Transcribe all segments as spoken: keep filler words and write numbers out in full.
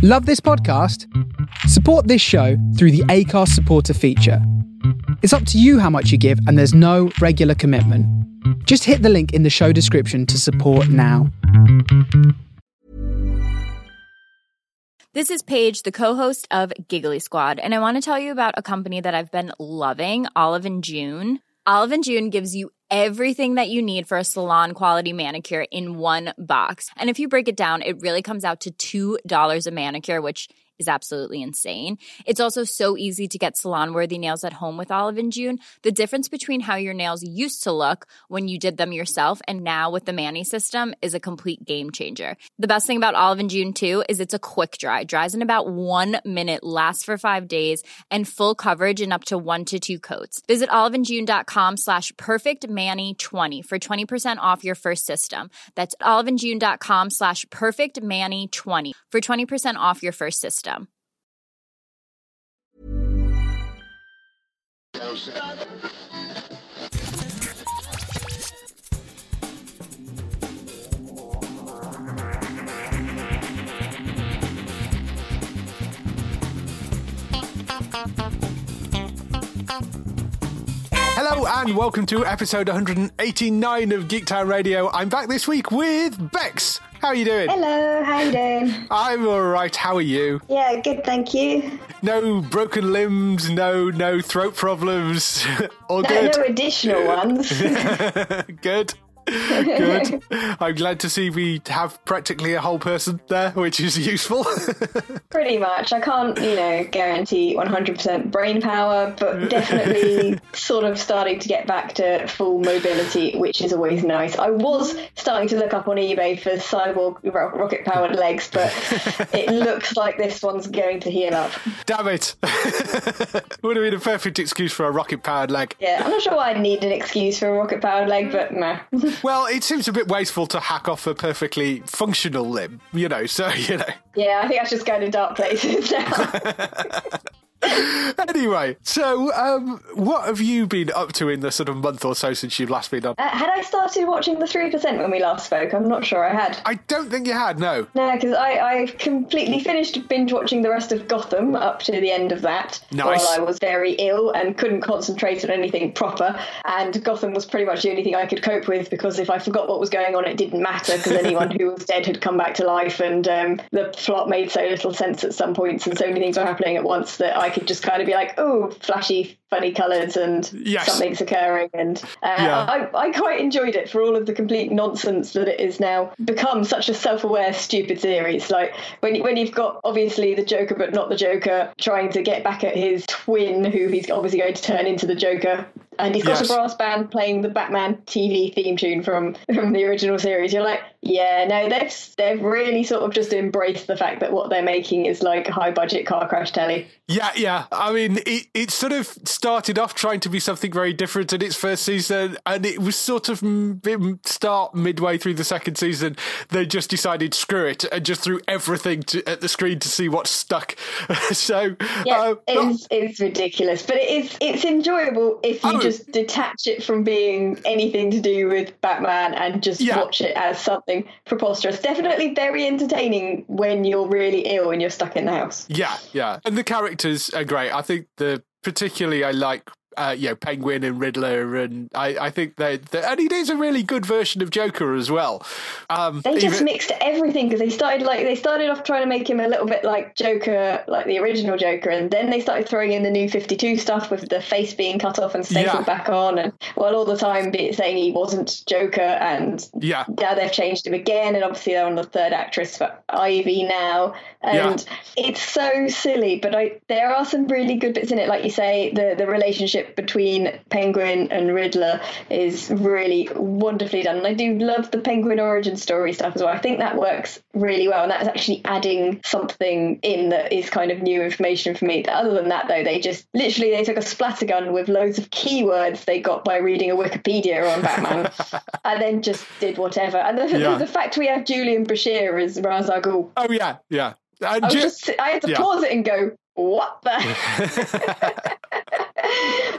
Love this podcast? Support this show through the Acast supporter feature. It's up to you how much you give, and there's no regular commitment. Just hit the link in the show description to support now. This is Paige, the co-host of Giggly Squad, and I want to tell you about a company that I've been loving, Olive and June. Olive and June gives you everything that you need for a salon-quality manicure in one box. And if you break it down, it really comes out to two dollars a manicure, which is absolutely insane. It's also so easy to get salon-worthy nails at home with Olive and June. The difference between how your nails used to look when you did them yourself and now with the Mani system is a complete game changer. The best thing about Olive and June, too, is it's a quick dry. Dries in about one minute, lasts for five days, and full coverage in up to one to two coats. Visit oliveandjune.com slash perfectmani20 for twenty percent off your first system. That's oliveandjune.com slash perfectmani20 for twenty percent off your first system. Hello and welcome to episode one hundred eighty-nine of Geektown Radio. I'm back this week with Bex. How are you doing? Hello, how you doing? I'm alright, how are you? Yeah, good, thank you. No broken limbs, no no throat problems, all no, good? No additional ones. Good. Good. I'm glad to see we have practically a whole person there, which is useful. Pretty much. I can't, you know, guarantee one hundred percent brain power, but definitely sort of starting to get back to full mobility, which is always nice. I was starting to look up on eBay for cyborg ro- rocket-powered legs, but it looks like this one's going to heal up. Damn it. Would have been a perfect excuse for a rocket-powered leg. Yeah, I'm not sure why I need an excuse for a rocket-powered leg, but meh. Well, it seems a bit wasteful to hack off a perfectly functional limb, you know, so, you know. Yeah, I think that's just going to dark places now. Anyway, so um, what have you been up to in the sort of month or so since you've last been on? Uh, had I started watching the three percent when we last spoke? I'm not sure I had. I don't think you had, no. No, because I, I completely finished binge watching the rest of Gotham up to the end of that. Nice. While I was very ill and couldn't concentrate on anything proper. And Gotham was pretty much the only thing I could cope with, because if I forgot what was going on, it didn't matter, because anyone who was dead had come back to life, and um, the plot made so little sense at some points, and so many things were happening at once that I could just kind of be like, oh, flashy, funny colours, and yes. something's occurring. And uh, yeah. I, I quite enjoyed it for all of the complete nonsense that it is now become such a self-aware, stupid series. Like, when, when you've got, obviously, the Joker, but not the Joker, trying to get back at his twin, who he's obviously going to turn into the Joker. And he's got yes. a brass band playing the Batman T V theme tune from, from the original series. You're like, yeah, no, they've they've really sort of just embraced the fact that what they're making is like high budget car crash telly. Yeah, yeah. I mean, it, it sort of started off trying to be something very different in its first season, and it was sort of m- start midway through the second season, they just decided, screw it, and just threw everything to, at the screen to see what stuck. so, yeah, uh, it's, it's ridiculous, but it is it's enjoyable if you oh, just detach it from being anything to do with Batman and just yeah. watch it as something preposterous. Definitely very entertaining when you're really ill and you're stuck in the house. Yeah, yeah. And the characters are great. I think the particularly I like uh, you know, Penguin and Riddler, and I, I think they, they and he is a really good version of Joker as well. Um, they just even, mixed everything, because they started like they started off trying to make him a little bit like Joker, like the original Joker, and then they started throwing in the new fifty-two stuff with the face being cut off and stapled yeah. back on, and well, all the time be, saying he wasn't Joker, and yeah. now they've changed him again, and obviously they're on the third actress for Ivy now, and yeah. it's so silly, but I there are some really good bits in it, like you say, the the relationship between Penguin and Riddler is really wonderfully done, and I do love the Penguin origin story stuff as well. I think that works really well, and that's actually adding something in that is kind of new information for me. Other than that, though, they just literally they took a splattergun with loads of keywords they got by reading a Wikipedia on Batman and then just did whatever. And the, yeah. the, the fact we have Julian Bashir as Ra's al Ghul, oh yeah yeah I, was ju- just, I had to yeah. pause it and go, what the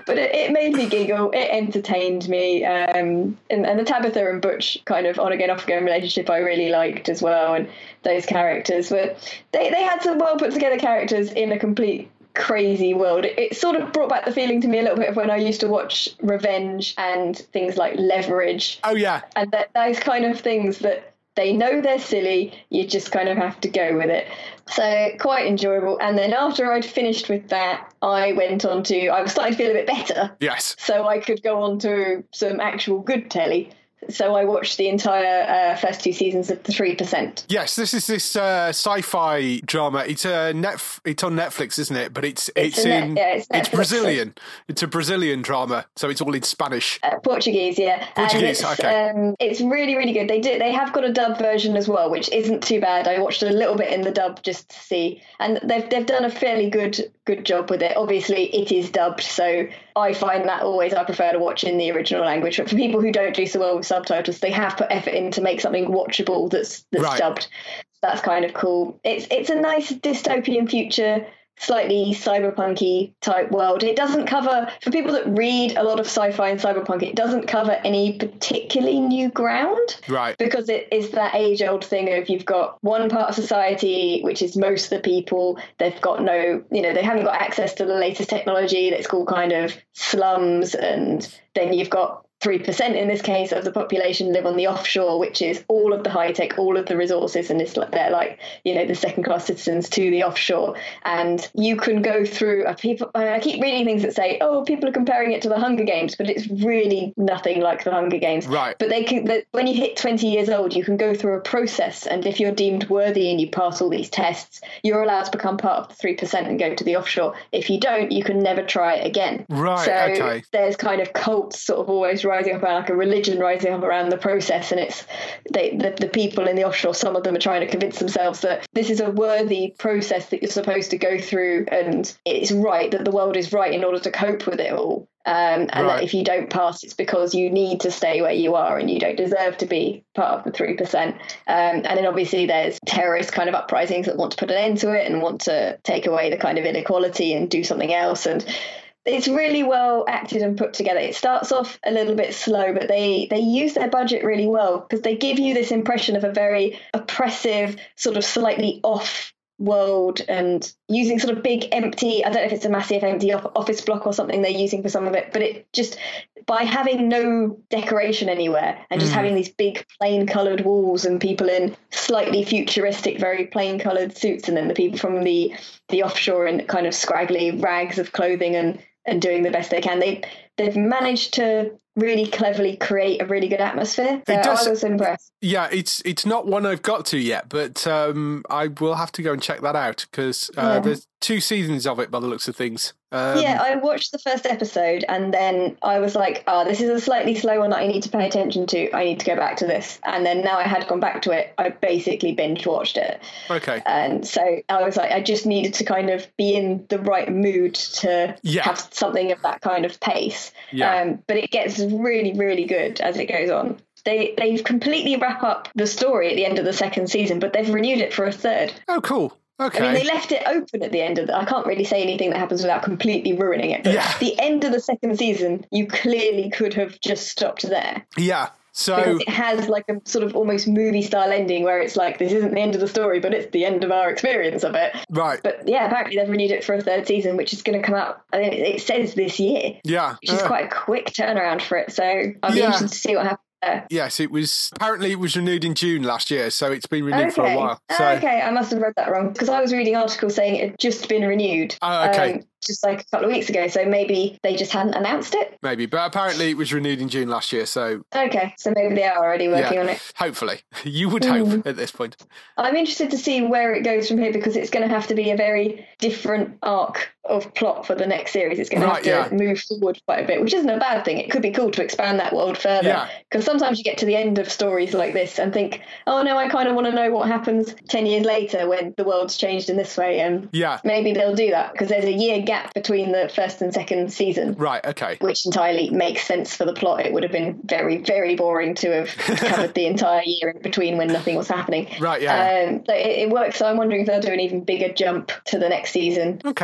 but it, it made me giggle. It entertained me. Um, and, and the Tabitha and Butch kind of on-again, off-again relationship I really liked as well. And those characters were, they, they had some well put together characters in a complete crazy world. It, it sort of brought back the feeling to me a little bit of when I used to watch Revenge and things like Leverage. Oh, yeah. And that, those kind of things that they know they're silly, you just kind of have to go with it. So quite enjoyable. And then after I'd finished with that, I went on to, I was starting to feel a bit better. Yes. So I could go on to some actual good telly. So I watched the entire uh, first two seasons of The three percent. Yes, this is this uh, sci-fi drama. It's a net. It's on Netflix, isn't it? But it's it's, it's in net, yeah, it's, it's Brazilian. It's a Brazilian drama, so it's all in Spanish. Uh, Portuguese, yeah. Portuguese, and it's, okay. Um, it's really, really good. They do. They have got a dub version as well, which isn't too bad. I watched a little bit in the dub just to see, and they've they've done a fairly good good job with it. Obviously, it is dubbed, so I find that always I prefer to watch in the original language. But for people who don't do so well with subtitles, they have put effort in to make something watchable that's that's right. dubbed. That's kind of cool. It's it's a nice dystopian future, slightly cyberpunky type world. It doesn't cover, for people that read a lot of sci-fi and cyberpunk, it doesn't cover any particularly new ground. Right. Because it is that age-old thing of you've got one part of society, which is most of the people, they've got no, you know, they haven't got access to the latest technology. That's called kind of slums. And then you've got three percent in this case of the population live on the offshore, which is all of the high tech, all of the resources, and it's like they're like, you know, the second class citizens to the offshore. And you can go through a people, I keep reading things that say, oh, people are comparing it to the Hunger Games, but it's really nothing like the Hunger Games. Right. But they can, the, when you hit twenty years old, you can go through a process, and if you're deemed worthy and you pass all these tests, you're allowed to become part of the three percent and go to the offshore. If you don't, you can never try it again. Right. So okay. there's kind of cults sort of always rising up around, like a religion rising up around the process, and it's they, the, the people in the offshore, some of them are trying to convince themselves that this is a worthy process that you're supposed to go through, and it's right, that the world is right in order to cope with it all. Um, and right. that if you don't pass, it's because you need to stay where you are and you don't deserve to be part of the three percent. Um, and then obviously there's terrorist kind of uprisings that want to put an end to it and want to take away the kind of inequality and do something else. And it's really well acted and put together. It starts off a little bit slow, but they, they use their budget really well, because they give you this impression of a very oppressive, sort of slightly off world, and using sort of big empty, I don't know if it's a massive empty office block or something they're using for some of it, but it just, by having no decoration anywhere and just mm. having these big plain coloured walls and people in slightly futuristic, very plain coloured suits, and then the people from the the offshore in kind of scraggly rags of clothing and and doing the best they can. They, they've managed to really cleverly create a really good atmosphere. So does, I was impressed. Yeah, it's it's not one I've got to yet, but um, I will have to go and check that out, because uh, yeah. there's two seasons of it by the looks of things. Um, yeah, I watched the first episode and then I was like, oh, this is a slightly slow one that I need to pay attention to. I need to go back to this. And then now I had gone back to it, I basically binge watched it. Okay. And so I was like, I just needed to kind of be in the right mood to yeah. have something of that kind of pace. Yeah. Um, but it gets really, really good as it goes on. They, they've completely wrap up the story at the end of the second season, but they've renewed it for a third. Oh, cool. Okay. I mean, they left it open at the end of the, I can't really say anything that happens without completely ruining it. But yeah. the end of the second season, you clearly could have just stopped there. Yeah. So because it has like a sort of almost movie style ending where it's like, this isn't the end of the story, but it's the end of our experience of it. Right. But yeah, apparently they've renewed it for a third season, which is going to come out, I mean, it says this year. Yeah. Which is uh, quite a quick turnaround for it. So I'll be yeah. interested to see what happens. Yes, it was, apparently it was renewed in June last year, so it's been renewed okay. for a while. So. Okay, I must have read that wrong, because I was reading articles saying it had just been renewed. Oh, okay. Um, just like a couple of weeks ago, so maybe they just hadn't announced it? Maybe, but apparently it was renewed in June last year, so... Okay, so maybe they are already working yeah, on it. Hopefully. You would hope mm. at this point. I'm interested to see where it goes from here, because it's going to have to be a very different arc of plot for the next series. It's going to right, have to yeah. move forward quite a bit, which isn't a bad thing. It could be cool to expand that world further, because yeah. sometimes you get to the end of stories like this and think, oh no, I kind of want to know what happens ten years later when the world's changed in this way, and yeah. maybe they'll do that, because there's a year gap between the first and second season. Right, okay. Which entirely makes sense for the plot. It would have been very, very boring to have covered the entire year in between when nothing was happening. Right, yeah. Um, so it, it works. So I'm wondering if they'll do an even bigger jump to the next season. Okay. Um,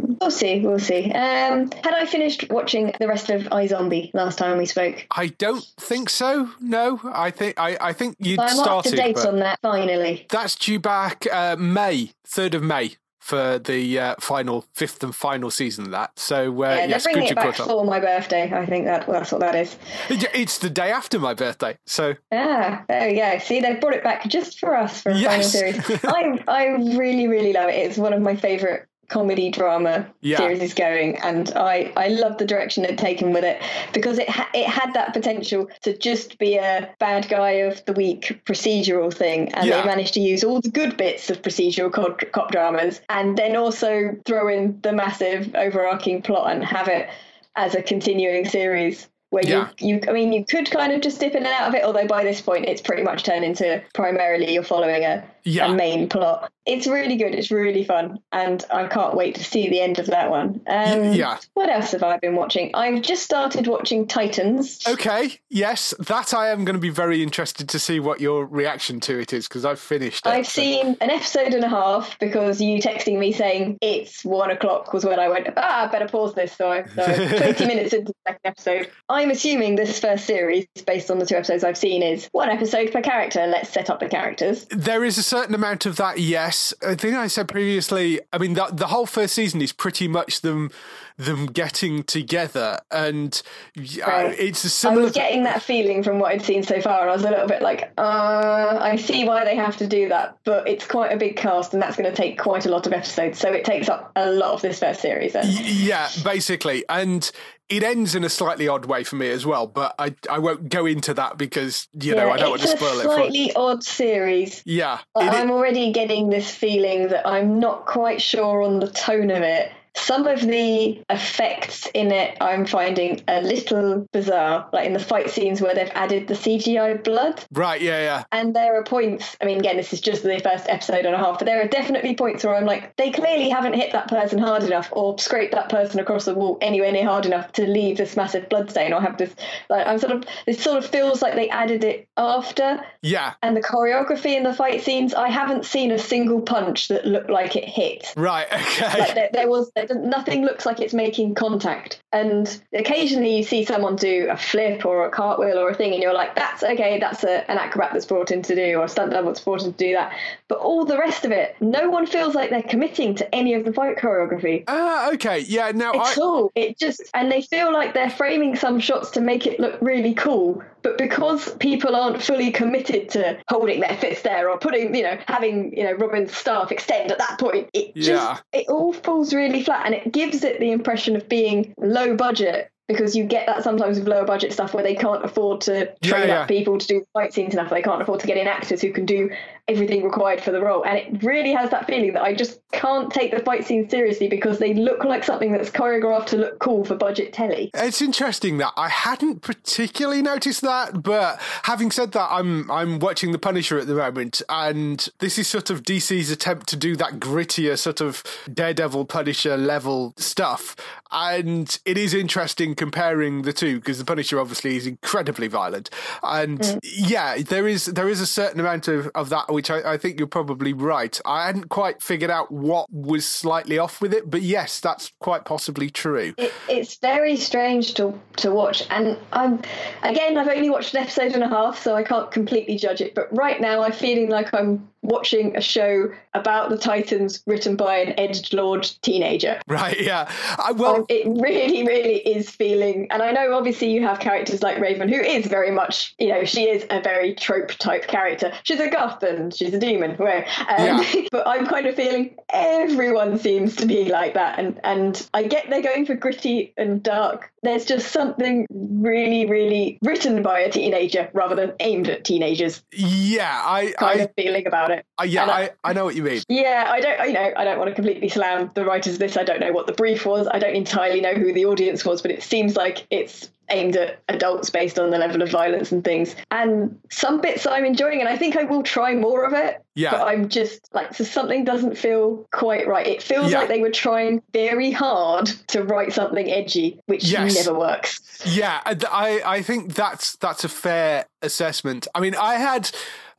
Um, we'll see, we'll see. Um, had I finished watching the rest of iZombie last time we spoke? I don't think so. No, I think I, I think you'd I'm started. up to date but on that finally. That's due back uh, May, third of May. For the uh, final, fifth and final season of that. So, uh, yeah, they're yes, bringing good it you back caught for up. my birthday. I think that well, that's what that is. It's the day after my birthday, so... Ah, there we go. See, they've brought it back just for us for a Yes. final series. I, I really, really love it. It's one of my favourite comedy drama Yeah. series is going, and I, I love the direction they've taken with it, because it ha- it had that potential to just be a bad guy of the week procedural thing, and Yeah. they managed to use all the good bits of procedural cop, cop dramas and then also throw in the massive overarching plot and have it as a continuing series. Where Yeah. you, you, I mean, you could kind of just dip in and out of it, although by this point it's pretty much turned into primarily you're following a, Yeah. a main plot. It's really good. It's really fun, and I can't wait to see the end of that one. Um, yeah. What else have I been watching? I've just started watching Titans. Okay, yes, that I am going to be very interested to see what your reaction to it is, because I've finished it. I've so- seen an episode and a half because you texting me saying it's one o'clock was when I went, ah, I better pause this. So, I, so twenty minutes into the second episode. I'm assuming this first series, based on the two episodes I've seen, is one episode per character. Let's set up the characters. There is a certain amount of that, yes. I think I said previously, I mean, the, the whole first season is pretty much them them getting together, and uh, Right. it's a I similar... was getting that feeling from what I'd seen so far, and I was a little bit like, uh, I see why they have to do that, but it's quite a big cast, and that's going to take quite a lot of episodes, so it takes up a lot of this first series. Then. Yeah, basically. And it ends in a slightly odd way for me as well, but I I won't go into that because, you know, Yeah, I don't want to it's spoil a it for slightly odd series. Yeah. But it- I'm already getting this feeling that I'm not quite sure on the tone of it. Some of the effects in it I'm finding a little bizarre, like in the fight scenes where they've added the C G I blood. Right, yeah, yeah. And there are points, I mean, again, this is just the first episode and a half, but there are definitely points where I'm like, they clearly haven't hit that person hard enough or scraped that person across the wall anywhere near hard enough to leave this massive blood stain or have this, like, I'm sort of, it sort of feels like they added it after. Yeah. And the choreography in the fight scenes, I haven't seen a single punch that looked like it hit. Right, okay. Like there, there was there, nothing looks like it's making contact, and occasionally you see someone do a flip or a cartwheel or a thing, and you're like, "That's okay. That's a, an acrobat that's brought in to do, or a stunt double that's brought in to do that." But all the rest of it, no one feels like they're committing to any of the fight choreography. Ah, okay. Yeah, no, I... It's all it just, and they feel like they're framing some shots to make it look really cool. But because people aren't fully committed to holding their fist there or putting, you know, having, you know, Robin's staff extend at that point, it just, Yeah. it all falls really flat, and it gives it the impression of being low budget, because you get that sometimes with lower budget stuff where they can't afford to train Yeah, yeah. up people to do fight scenes enough. They can't afford to get in actors who can do everything required for the role. And it really has that feeling that I just can't take the fight scenes seriously because they look like something that's choreographed to look cool for budget telly. It's interesting that I hadn't particularly noticed that, but having said that, I'm I'm watching The Punisher at the moment, and this is sort of D C's attempt to do that grittier sort of Daredevil Punisher level stuff, and it is interesting comparing the two because The Punisher obviously is incredibly violent, and mm. yeah, there is there is a certain amount of, of that, which I, I think you're probably right. I hadn't quite figured out what was slightly off with it, but yes, that's quite possibly true. It, it's very strange to to watch, and I'm again I've only watched an episode and a half, so I can't completely judge it. But right now I'm feeling like I'm watching a show about the Titans written by an edgelord teenager. Right, yeah. I, well, um, it really, really is feeling, and I know obviously you have characters like Raven, who is very much, you know, she is a very trope type character. She's a goth and she's a demon. Where, um, yeah. But I'm kind of feeling everyone seems to be like that, and, and I get they're going for gritty and dark. There's just something really, really written by a teenager rather than aimed at teenagers. Yeah, I kind I, of feeling about it. Uh, yeah, I, I know what you mean. Yeah, I don't, you know, I don't want to completely slam the writers of this. I don't know what the brief was. I don't entirely know who the audience was, but it seems like it's aimed at adults based on the level of violence and things. And some bits I'm enjoying, and I think I will try more of it. Yeah. But I'm just like, so something doesn't feel quite right. It feels yeah. like they were trying very hard to write something edgy, which yes. never works. Yeah, I, I think that's that's a fair assessment. I mean, I had...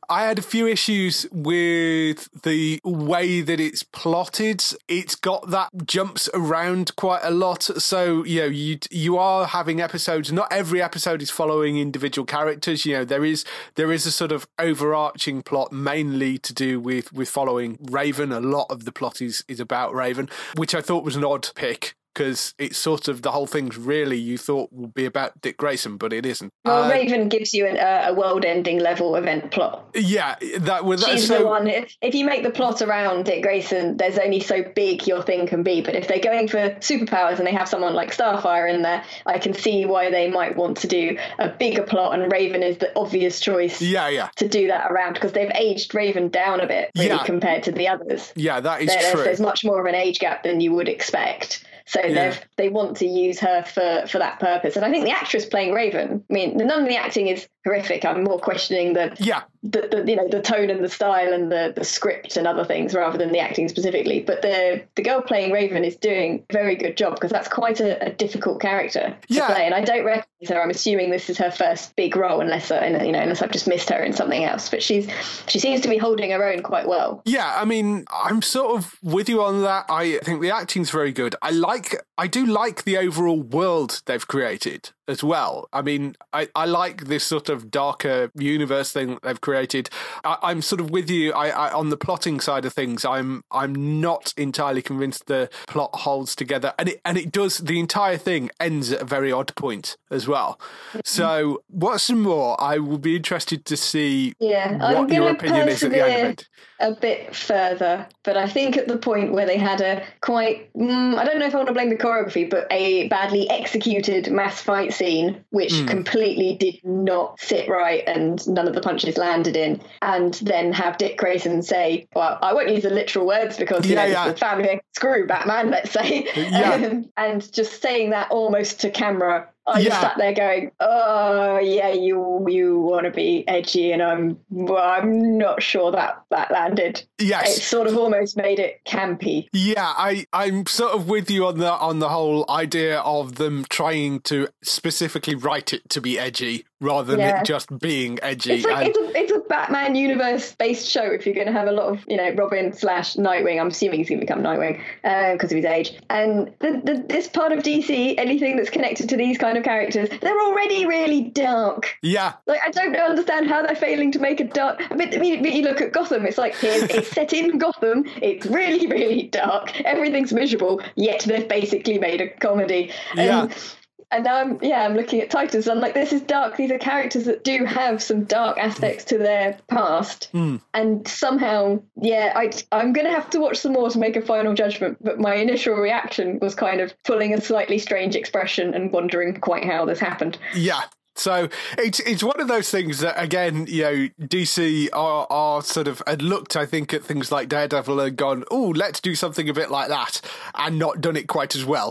I had a few issues with the way that it's plotted. It's got that jumps around quite a lot. So, you know, you you are having episodes. Not every episode is following individual characters. You know, there is there is a sort of overarching plot mainly to do with, with following Raven. A lot of the plot is, is about Raven, which I thought was an odd pick, because it's sort of the whole thing's really you thought would be about Dick Grayson, but it isn't. Well, uh, Raven gives you an, uh, a world-ending level event plot. Yeah, that was. She's so, the one. If, if you make the plot around Dick Grayson, there's only so big your thing can be. But if they're going for superpowers and they have someone like Starfire in there, I can see why they might want to do a bigger plot. And Raven is the obvious choice. Yeah, yeah. To do that around, because they've aged Raven down a bit, really, yeah. compared to the others. Yeah, that is there, true. There's, there's much more of an age gap than you would expect. So yeah. they've they want to use her for, for that purpose. And I think the actress playing Raven, I mean, none of the acting is horrific. I'm more questioning the, yeah. the, the you know, the tone and the style and the, the script and other things rather than the acting specifically. But the the girl playing Raven is doing a very good job, because that's quite a, a difficult character to yeah. play. And I don't recognise her. I'm assuming this is her first big role, unless uh, you know, unless I've just missed her in something else. But she's she seems to be holding her own quite well. Yeah, I mean, I'm sort of with you on that. I think the acting's very good. I like, I do like the overall world they've created as well. I mean, I, I like this sort of darker universe thing that they've created. I, I'm sort of with you. I, I on the plotting side of things, I'm I'm not entirely convinced the plot holds together, and it and it does. The entire thing ends at a very odd point as well. So, what's some more? I will be interested to see yeah, what I'm your opinion is at the end of it. A bit further, but I think at the point where they had a quite, mm, I don't know if I want to blame the choreography, but a badly executed mass fight scene, which mm. completely did not sit right and none of the punches landed in, and then have Dick Grayson say, well, I won't use the literal words because, you yeah, know, yeah. it's a family thing, screw Batman, let's say, yeah. um, and just saying that almost to camera. I just yeah. sat there going, oh, yeah, you you want to be edgy, and I'm well, I'm not sure that that landed. Yes. It sort of almost made it campy. Yeah, I, I'm sort of with you on the on the whole idea of them trying to specifically write it to be edgy rather than yeah. it just being edgy. It's like and... it's, a, it's a Batman universe-based show. If you're going to have a lot of, you know, Robin slash Nightwing, I'm assuming he's going to become Nightwing because uh, of his age. And the, the, this part of D C, anything that's connected to these kind of characters, they're already really dark. Yeah. Like, I don't understand how they're failing to make a dark... I mean, I mean you look at Gotham, it's like, here's, it's set in Gotham, it's really, really dark, everything's miserable, yet they've basically made a comedy. Yeah. And, And now I'm, yeah, I'm looking at Titans, and I'm like, this is dark. These are characters that do have some dark aspects to their past. Mm. And somehow, yeah, I, I'm going to have to watch some more to make a final judgment. But my initial reaction was kind of pulling a slightly strange expression and wondering quite how this happened. Yeah. So it's it's one of those things that, again, you know, D C are, are sort of had looked, I think, at things like Daredevil and gone, oh, let's do something a bit like that, and not done it quite as well.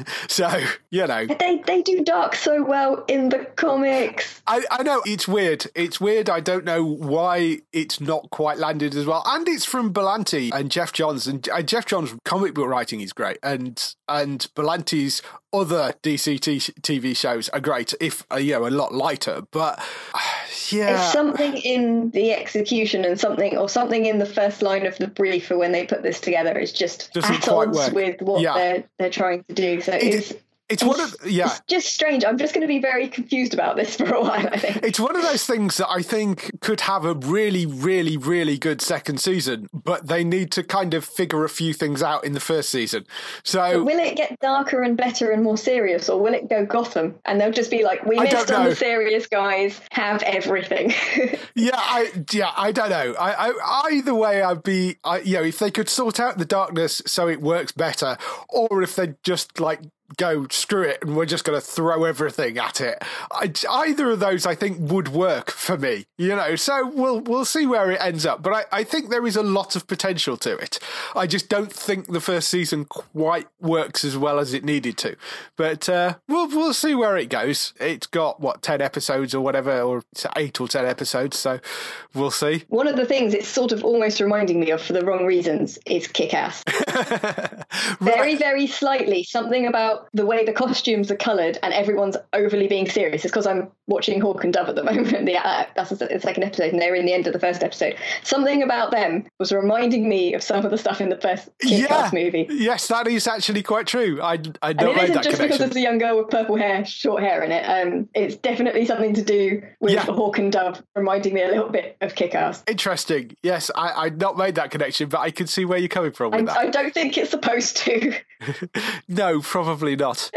So, you know. They they do dark so well in the comics. I, I know, it's weird. It's weird. I don't know why it's not quite landed as well. And it's from Berlanti and Jeff Johns. And uh, Jeff Johns' comic book writing is great. And and Berlanti's other D C t- TV shows are great, if, uh, you know, a lot lighter. But, uh, yeah. It's something in the execution and something, or something in the first line of the brief for when they put this together is just Doesn't at quite odds work. with what Yeah. they're they're trying to do. So It- it's, It's one of yeah. It's just strange. I'm just going to be very confused about this for a while, I think. It's one of those things that I think could have a really, really, really good second season, but they need to kind of figure a few things out in the first season. So But will it get darker and better and more serious, or will it go Gotham and they'll just be like, we I missed don't on know. the serious guys, have everything. yeah, I yeah, I don't know. I, I either way, I'd be, I, you know, if they could sort out the darkness so it works better, or if they just like go screw it and we're just going to throw everything at it. I, either of those I think would work for me, you know, so we'll we'll see where it ends up, but I, I think there is a lot of potential to it. I just don't think the first season quite works as well as it needed to, but uh, we'll we'll see where it goes. It's got what, ten episodes or whatever, or eight or ten episodes, so we'll see. One of the things it's sort of almost reminding me of for the wrong reasons is Kick-Ass. Right. Very, very slightly, something about about the way the costumes are coloured and everyone's overly being serious. It's because I'm watching Hawk and Dove at the moment. The, uh, that's the second episode, and they're in the end of the first episode. Something about them was reminding me of some of the stuff in the first Kick-Ass yeah. movie. Yes, that is actually quite true. I I don't and it isn't that just connection. because there's a young girl with purple hair, short hair in it. Um, it's definitely something to do with yeah. Hawk and Dove, reminding me a little bit of Kick-Ass. Interesting. Yes, I I'd not made that connection, but I can see where you're coming from with I, that. I don't think it's supposed to. No, probably not.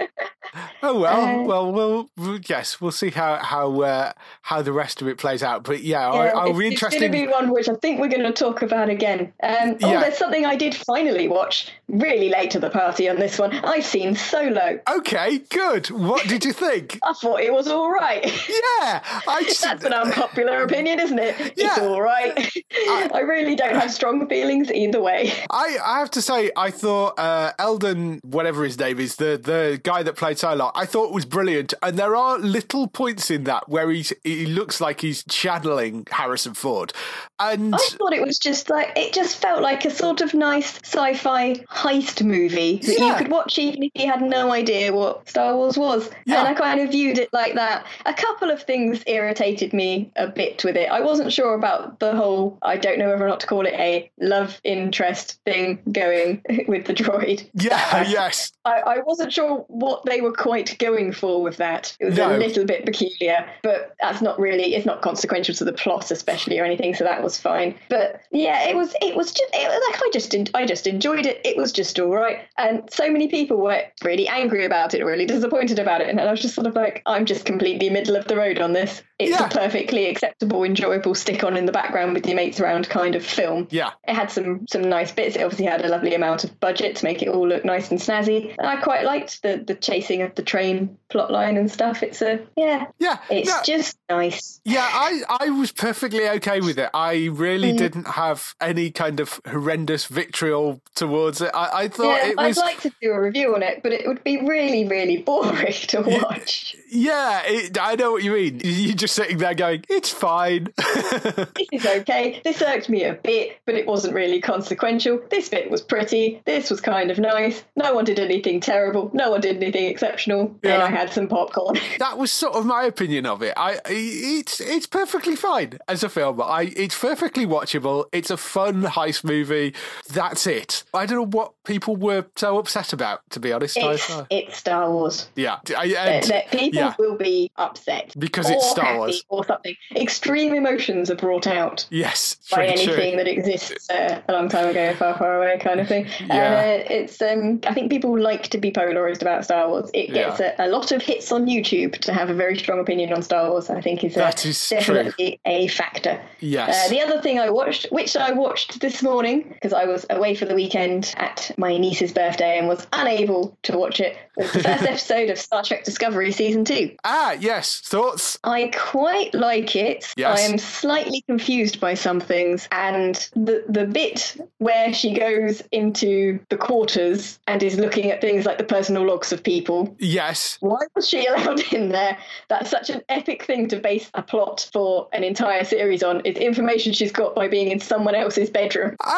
Oh well, uh, well, we'll yes, we'll see how how uh, how the rest of it plays out. But yeah, yeah I, I'll it's, be interested. It's going to be one which I think we're going to talk about again. Um, oh, yeah. there's something I did finally watch. Really late to the party on this one. I've seen Solo. Okay, good. What did you think? I thought it was all right. Yeah, I just, that's an unpopular opinion, isn't it? Yeah, it's all right. I, I really don't have strong feelings either way. I, I have to say, I thought uh, Eldon, whatever his name is, the the guy that played Psylocke, I thought was brilliant. And there are little points in that where he's he looks like he's channeling Harrison Ford. And I thought it was just like, it just felt like a sort of nice sci-fi heist movie that yeah. you could watch even if you had no idea what Star Wars was. Yeah. And I kind of viewed it like that. A couple of things irritated me a bit with it. I wasn't sure about the whole, I don't know whether or not to call it a love interest thing going with the droid. Yeah, yes. I, I wasn't sure what they were quite going for with that. It was no. a little bit peculiar, but that's not really, it's not consequential to the plot especially or anything, so that was fine. But yeah, it was it was just it was like I just I just enjoyed it. It was just all right. And so many people were really angry about it, really disappointed about it, and I was just sort of like, I'm just completely middle of the road on this. It's yeah. a perfectly acceptable, enjoyable stick on in the background with your mates around kind of film. Yeah. It had some some nice bits. It obviously had a lovely amount of budget to make it all look nice and snazzy. And I quite liked the the chasing of the train plotline and stuff. It's a yeah. Yeah. It's no. just nice. Yeah, I, I was perfectly okay with it. I really mm. didn't have any kind of horrendous vitriol towards it. I, I thought yeah, it was... I'd like to do a review on it, but it would be really, really boring to watch. Yeah, it, I know what you mean. You're just sitting there going, it's fine. This is okay. This irked me a bit, but it wasn't really consequential. This bit was pretty. This was kind of nice. No one did anything terrible. No one did anything exceptional. Yeah. And I had some popcorn. That was sort of my opinion of it. I, it's it's perfectly fine as a film. I it's perfectly watchable. It's a fun heist movie. That's it. I don't know what people were so upset about, to be honest. It's, I, it's Star Wars. Yeah. And, that, that people yeah. will be upset. Because or it's Star happy Wars. Or something. Extreme emotions are brought out. Yes. By anything true. that exists uh, a long time ago, far, far away kind of thing. Yeah. And uh, it's, um, I think people like to be polarised about Star Wars. It gets yeah. a, a lot of hits on YouTube to have a very strong opinion on Star Wars, I think is, a, that is definitely true. a factor. Yes. Uh, the other thing I watched, which I watched this morning, because I was away for the weekend at my niece's birthday and was unable to watch it, was the first episode of Star Trek Discovery Season two. Ah, yes. Thoughts? I quite like it. Yes. I am slightly confused by some things, and the the bit where she goes into the quarters and is looking at things like the personal logs of people. Yes. Why was she allowed in there? That's such an epic thing to base a plot for an entire series on. It's information she's got by being in someone else's bedroom. Uh,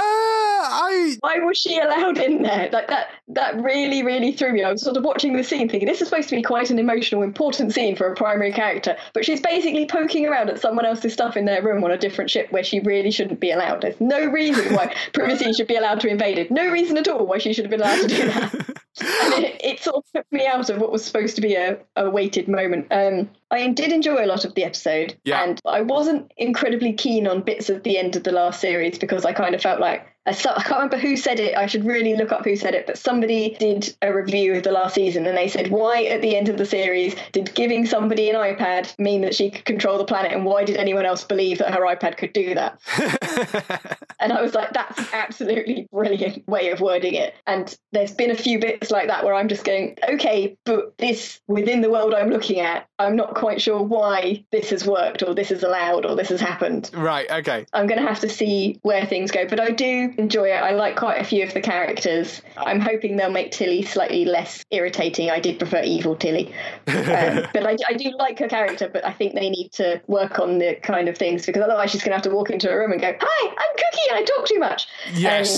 I... Why was she allowed in there? Like that that really, really threw me. I was sort of watching the scene thinking, this is supposed to be quite an emotional, important scene for a primary character, but she's basically poking around at someone else's stuff in their room on a different ship where she really shouldn't be allowed. There's no reason why privacy should be allowed to be invaded. No reason at all why she should have been allowed to do that. And it, it sort of took me out of what was supposed to be a, a weighted moment. Um, I did enjoy a lot of the episode, yeah. and I wasn't incredibly keen on bits of the end of the last series because I kind of felt like, I, I can't remember who said it, I should really look up who said it, but somebody did a review of the last season and they said, why at the end of the series did giving somebody an iPad mean that she could control the planet, and why did anyone else believe that her iPad could do that? And I was like, that's an absolutely brilliant way of wording it. And there's been a few bits like that where I'm just going, okay, but this, within the world I'm looking at, I'm not quite sure why this has worked or this is allowed or this has happened. Right, okay. I'm going to have to see where things go, but I do enjoy it. I like quite a few of the characters. I'm hoping they'll make Tilly slightly less irritating. I did prefer evil Tilly. Um, but I, I do like her character, but I think they need to work on the kind of things, because otherwise she's going to have to walk into a room and go, hi, I'm Cookie and I talk too much. Yes. Um,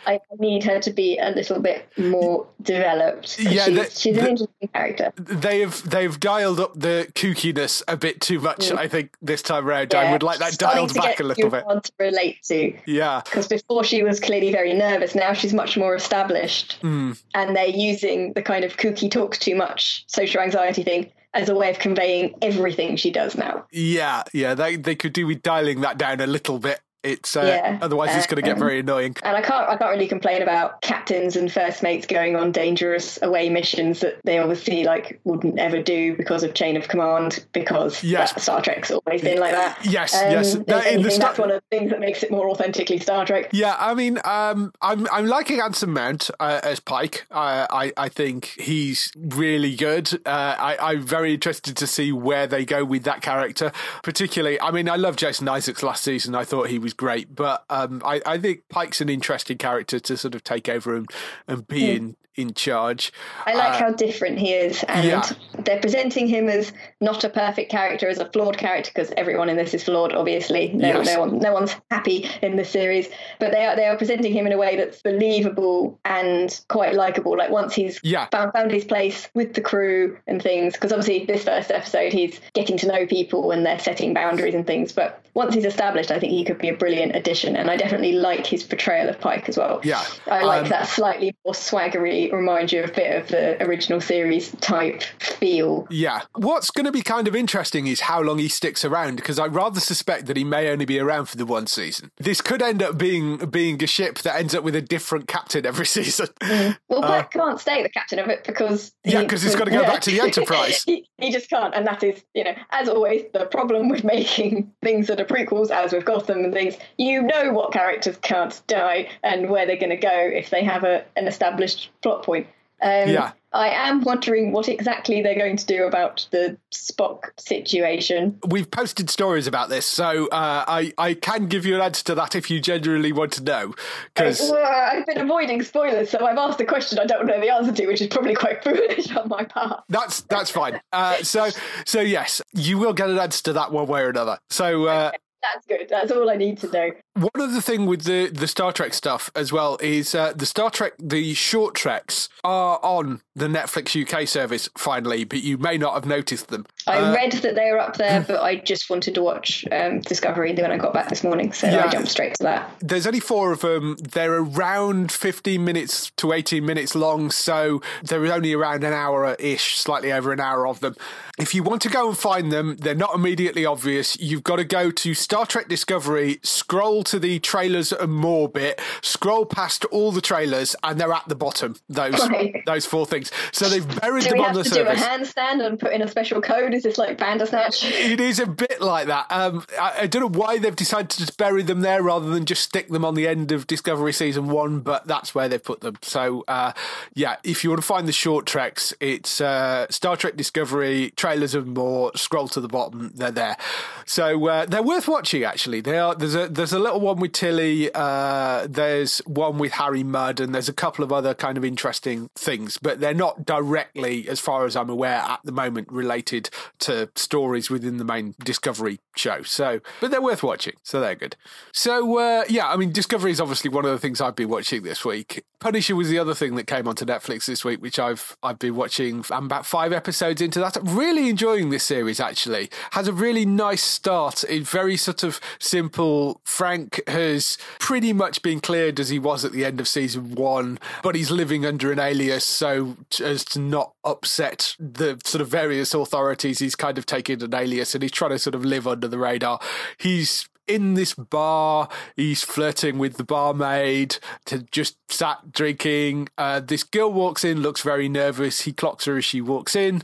I need her to be a little bit more developed. Yeah, she's, the, she's an the, interesting character. They have they've dialed up the kookiness a bit too much. Mm. I think this time around, yeah, I would like that dialed back a little bit. To relate to, yeah, because before she was clearly very nervous. Now she's much more established, mm. and they're using the kind of kooky talks too much social anxiety thing as a way of conveying everything she does now. Yeah, yeah, they they could do with dialing that down a little bit. It's uh, yeah. otherwise it's going to get um, very annoying. And I can't I can't really complain about captains and first mates going on dangerous away missions that they obviously like wouldn't ever do because of chain of command, because yes. that, Star Trek's always been like that. Yes, um, yes. That, anything, the Star- that's one of the things that makes it more authentically Star Trek. Yeah, I mean, um, I'm I'm liking Anson Mount uh, as Pike. Uh, I I think he's really good. Uh, I I'm very interested to see where they go with that character. Particularly, I mean, I love Jason Isaacs last season. I thought he was great, but um, I I think Pike's an interesting character to sort of take over and and be mm. in. in charge. I like uh, how different he is, and yeah. they're presenting him as not a perfect character, as a flawed character, because everyone in this is flawed, obviously. No, yes. no one, no one's happy in this series, but they are they are presenting him in a way that's believable and quite likable. Like once he's yeah. found found his place with the crew and things, because obviously this first episode he's getting to know people and they're setting boundaries and things, but once he's established, I think he could be a brilliant addition, and I definitely like his portrayal of Pike as well. Yeah, I like um, that slightly more swaggery, remind you a bit of the original series type feel. Yeah. What's going to be kind of interesting is how long he sticks around, because I rather suspect that he may only be around for the one season. This could end up being being a ship that ends up with a different captain every season. Mm. Well, Pike uh, can't stay the captain of it because yeah, because he, he's got to go yeah. back to the Enterprise. he, he just can't, and that is, you know, as always, the problem with making things that are prequels, as with Gotham and things. You know what characters can't die and where they're going to go if they have a an established plot point. Um, yeah. I am wondering what exactly they're going to do about the Spock situation. We've posted stories about this, so uh, I, I can give you an answer to that if you genuinely want to know. Because uh, I've been avoiding spoilers, so I've asked a question I don't know the answer to, which is probably quite foolish on my part. That's that's fine. Uh, so so yes, you will get an answer to that one way or another. So. Uh, okay. That's good. That's all I need to know. One other thing with the, the Star Trek stuff as well is uh, the Star Trek, the short treks are on the Netflix U K service finally, but you may not have noticed them. I uh, read that they were up there, but I just wanted to watch um, Discovery when I got back this morning, so yeah, I jumped straight to that. There's only four of them. They're around fifteen minutes to eighteen minutes long, so there is only around an hour-ish, slightly over an hour of them. If you want to go and find them, they're not immediately obvious. You've got to go to Star Trek Discovery, scroll to the trailers and more bit, scroll past all the trailers, and they're at the bottom, those right. those four things. So they've buried do them on the service. Do we have to service. do a handstand and put in a special code? Is this like Bandersnatch? It is a bit like that. Um, I, I don't know why they've decided to just bury them there rather than just stick them on the end of Discovery Season one, but that's where they've put them. So, uh, yeah, if you want to find the short treks, it's uh, Star Trek Discovery, trailers and more, scroll to the bottom, they're there. So uh, they're worth watching, actually. They are. There's a there's a little one with Tilly, uh, there's one with Harry Mudd, and there's a couple of other kind of interesting things, but they're not directly, as far as I'm aware, at the moment, related to stories within the main Discovery show. So, but they're worth watching, so they're good. So, uh, yeah, I mean, Discovery is obviously one of the things I've been watching this week. Punisher was the other thing that came onto Netflix this week, which I've I've been watching. I'm about five episodes into that. I'm really enjoying this series, actually. Has a really nice start. It's very sort of simple. Frank has pretty much been cleared as he was at the end of season one, but he's living under an alias, so as to not upset the sort of various authorities, he's kind of taken an alias and he's trying to sort of live under the radar. He's in this bar, he's flirting with the barmaid, to just sat drinking. Uh, this girl walks in, looks very nervous. He clocks her as she walks in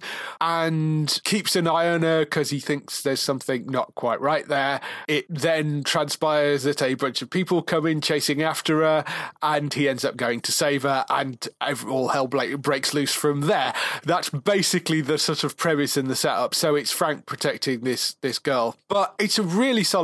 and keeps an eye on her because he thinks there's something not quite right there. It then transpires that a bunch of people come in chasing after her and he ends up going to save her, and all hell breaks loose from there. That's basically the sort of premise and the setup. So it's Frank protecting this this girl. But it's a really solid start.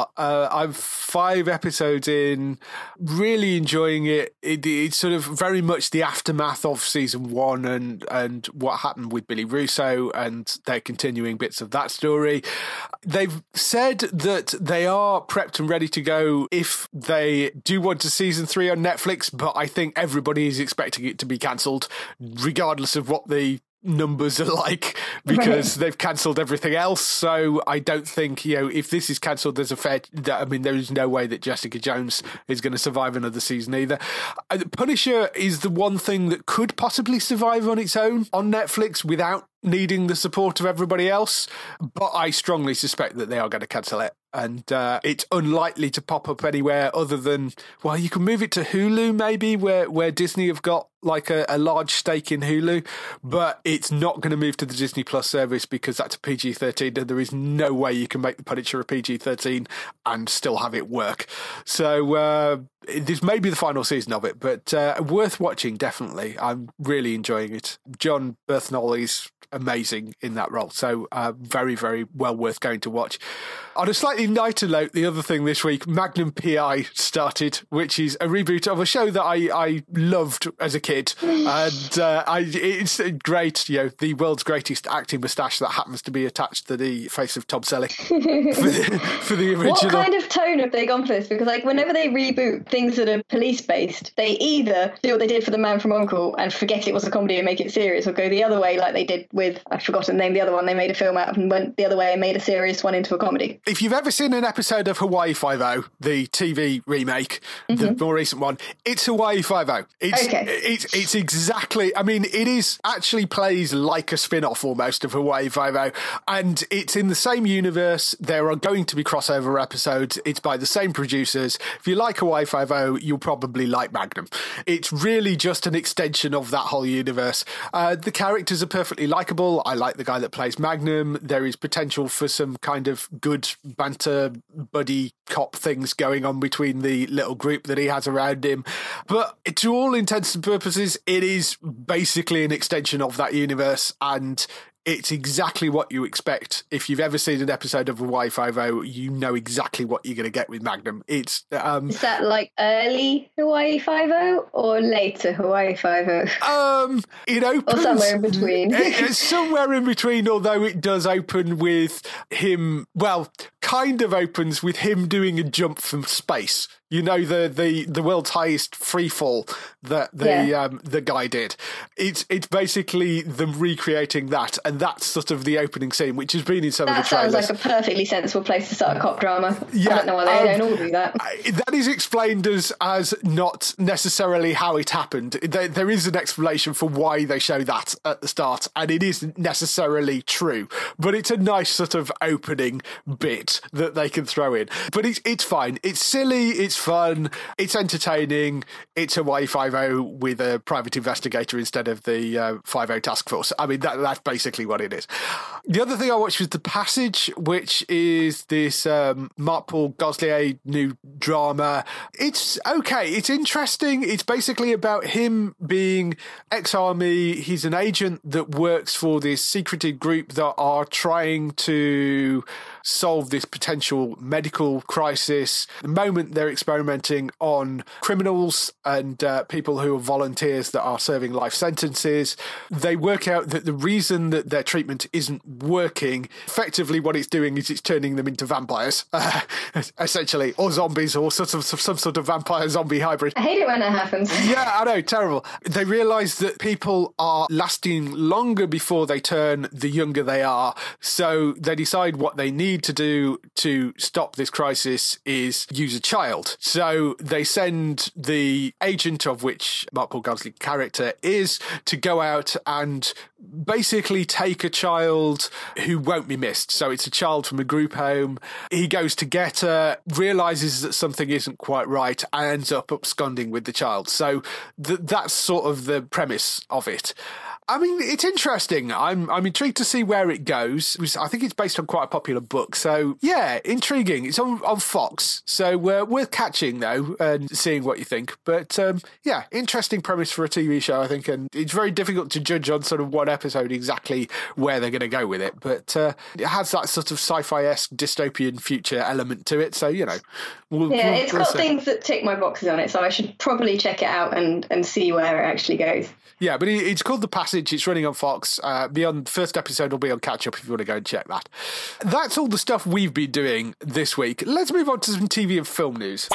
far. Uh, I'm five episodes in, really enjoying it. it. It's sort of very much the aftermath of season one and, and what happened with Billy Russo, and they're continuing bits of that story. They've said that they are prepped and ready to go if they do want a season three on Netflix, but I think everybody is expecting it to be cancelled, regardless of what the numbers are like, because they've cancelled everything else. So I don't think, you know, if this is cancelled, there's a fair, I mean, there is no way that Jessica Jones is going to survive another season either. Punisher is the one thing that could possibly survive on its own on Netflix without needing the support of everybody else, but I strongly suspect that they are going to cancel it. And uh, it's unlikely to pop up anywhere other than, well, you can move it to Hulu maybe, where, where Disney have got like a, a large stake in Hulu, but it's not going to move to the Disney Plus service because that's a P G thirteen, and there is no way you can make the Punisher a P G thirteen and still have it work. So uh, this may be the final season of it, but uh, worth watching, definitely. I'm really enjoying it. John Bernthal is amazing in that role, so uh, very, very well worth going to watch. On a slightly lighter note, the other thing this week, Magnum P I started, which is a reboot of a show that I, I loved as a kid. And uh, I, it's great, you know, the world's greatest acting moustache that happens to be attached to the face of Tom Selleck for, the, for the original. What kind of tone have they gone for this? Because like whenever they reboot things that are police-based, they either do what they did for The Man from U N C L E and forget it was a comedy and make it serious, or go the other way like they did with, I've forgotten the name, the other one they made a film out of and went the other way and made a serious one into a comedy. If you've ever seen an episode of Hawaii Five-O, the T V remake, mm-hmm. the more recent one, it's Hawaii Five-O. It's, okay. it's, it's exactly, I mean, it is actually plays like a spin-off almost of Hawaii Five-O, and it's in the same universe. There are going to be crossover episodes. It's by the same producers. If you like Hawaii Five-O, you'll probably like Magnum. It's really just an extension of that whole universe. Uh, the characters are perfectly likeable. I like the guy that plays Magnum. There is potential for some kind of good banter buddy cop things going on between the little group that he has around him. But to all intents and purposes, it is basically an extension of that universe, and it's exactly what you expect. If you've ever seen an episode of Hawaii Five-O, you know exactly what you're going to get with Magnum. It's um, Is that like early Hawaii Five-O or later Hawaii Five-O? Um, it opens... Or somewhere in between. It's somewhere in between, although it does open with him, well, kind of opens with him doing a jump from space. You know, the the, the world's highest free fall that the yeah. um, the guy did. It's it's basically them recreating that, and that's sort of the opening scene, which has been in some that of the trailers. That sounds like a perfectly sensible place to start a cop drama. Yeah, I don't know why they um, don't all do that. That is explained as as not necessarily how it happened. There, there is an explanation for why they show that at the start, and it isn't necessarily true, but it's a nice sort of opening bit that they can throw in. But it's it's fine. It's silly. It's fun, it's entertaining, it's Hawaii Five-O with a private investigator instead of the uh, Five-O task force. I mean, that, that's basically what it is. The other thing I watched was The Passage, which is this um, Mark-Paul Gosselaar new drama. It's okay, it's interesting. It's basically about him being ex-army. He's an agent that works for this secretive group that are trying to solve this potential medical crisis. The moment they're experimenting on criminals and uh, people who are volunteers that are serving life sentences, they work out that the reason that their treatment isn't working, effectively what it's doing is it's turning them into vampires, uh, essentially, or zombies, or sort of some sort of vampire zombie hybrid. I hate it when that happens. Yeah, I know, terrible. They realise that people are lasting longer before they turn the younger they are, so they decide what they need to do to stop this crisis is use a child. So they send the agent, of which Mark-Paul Gosselaar's character is, to go out and basically take a child who won't be missed. So it's a child from a group home. He goes to get her, realises that something isn't quite right, and ends up absconding with the child. So th- that's sort of the premise of it. I mean, it's interesting. I'm I'm intrigued to see where it goes. I think it's based on quite a popular book. So, yeah, intriguing. It's on, on Fox. So uh, worth catching, though, and seeing what you think. But, um, yeah, interesting premise for a T V show, I think. And it's very difficult to judge on sort of one episode exactly where they're going to go with it. But uh, it has that sort of sci-fi-esque dystopian future element to it. So, you know. We'll, yeah, we'll, it's we'll got see. things that tick my boxes on it. So I should probably check it out and, and see where it actually goes. Yeah, but it's called The Passage. It's running on Fox. Uh, beyond first episode will be on Catch Up if you want to go and check that. That's all the stuff we've been doing this week. Let's move on to some T V and film news.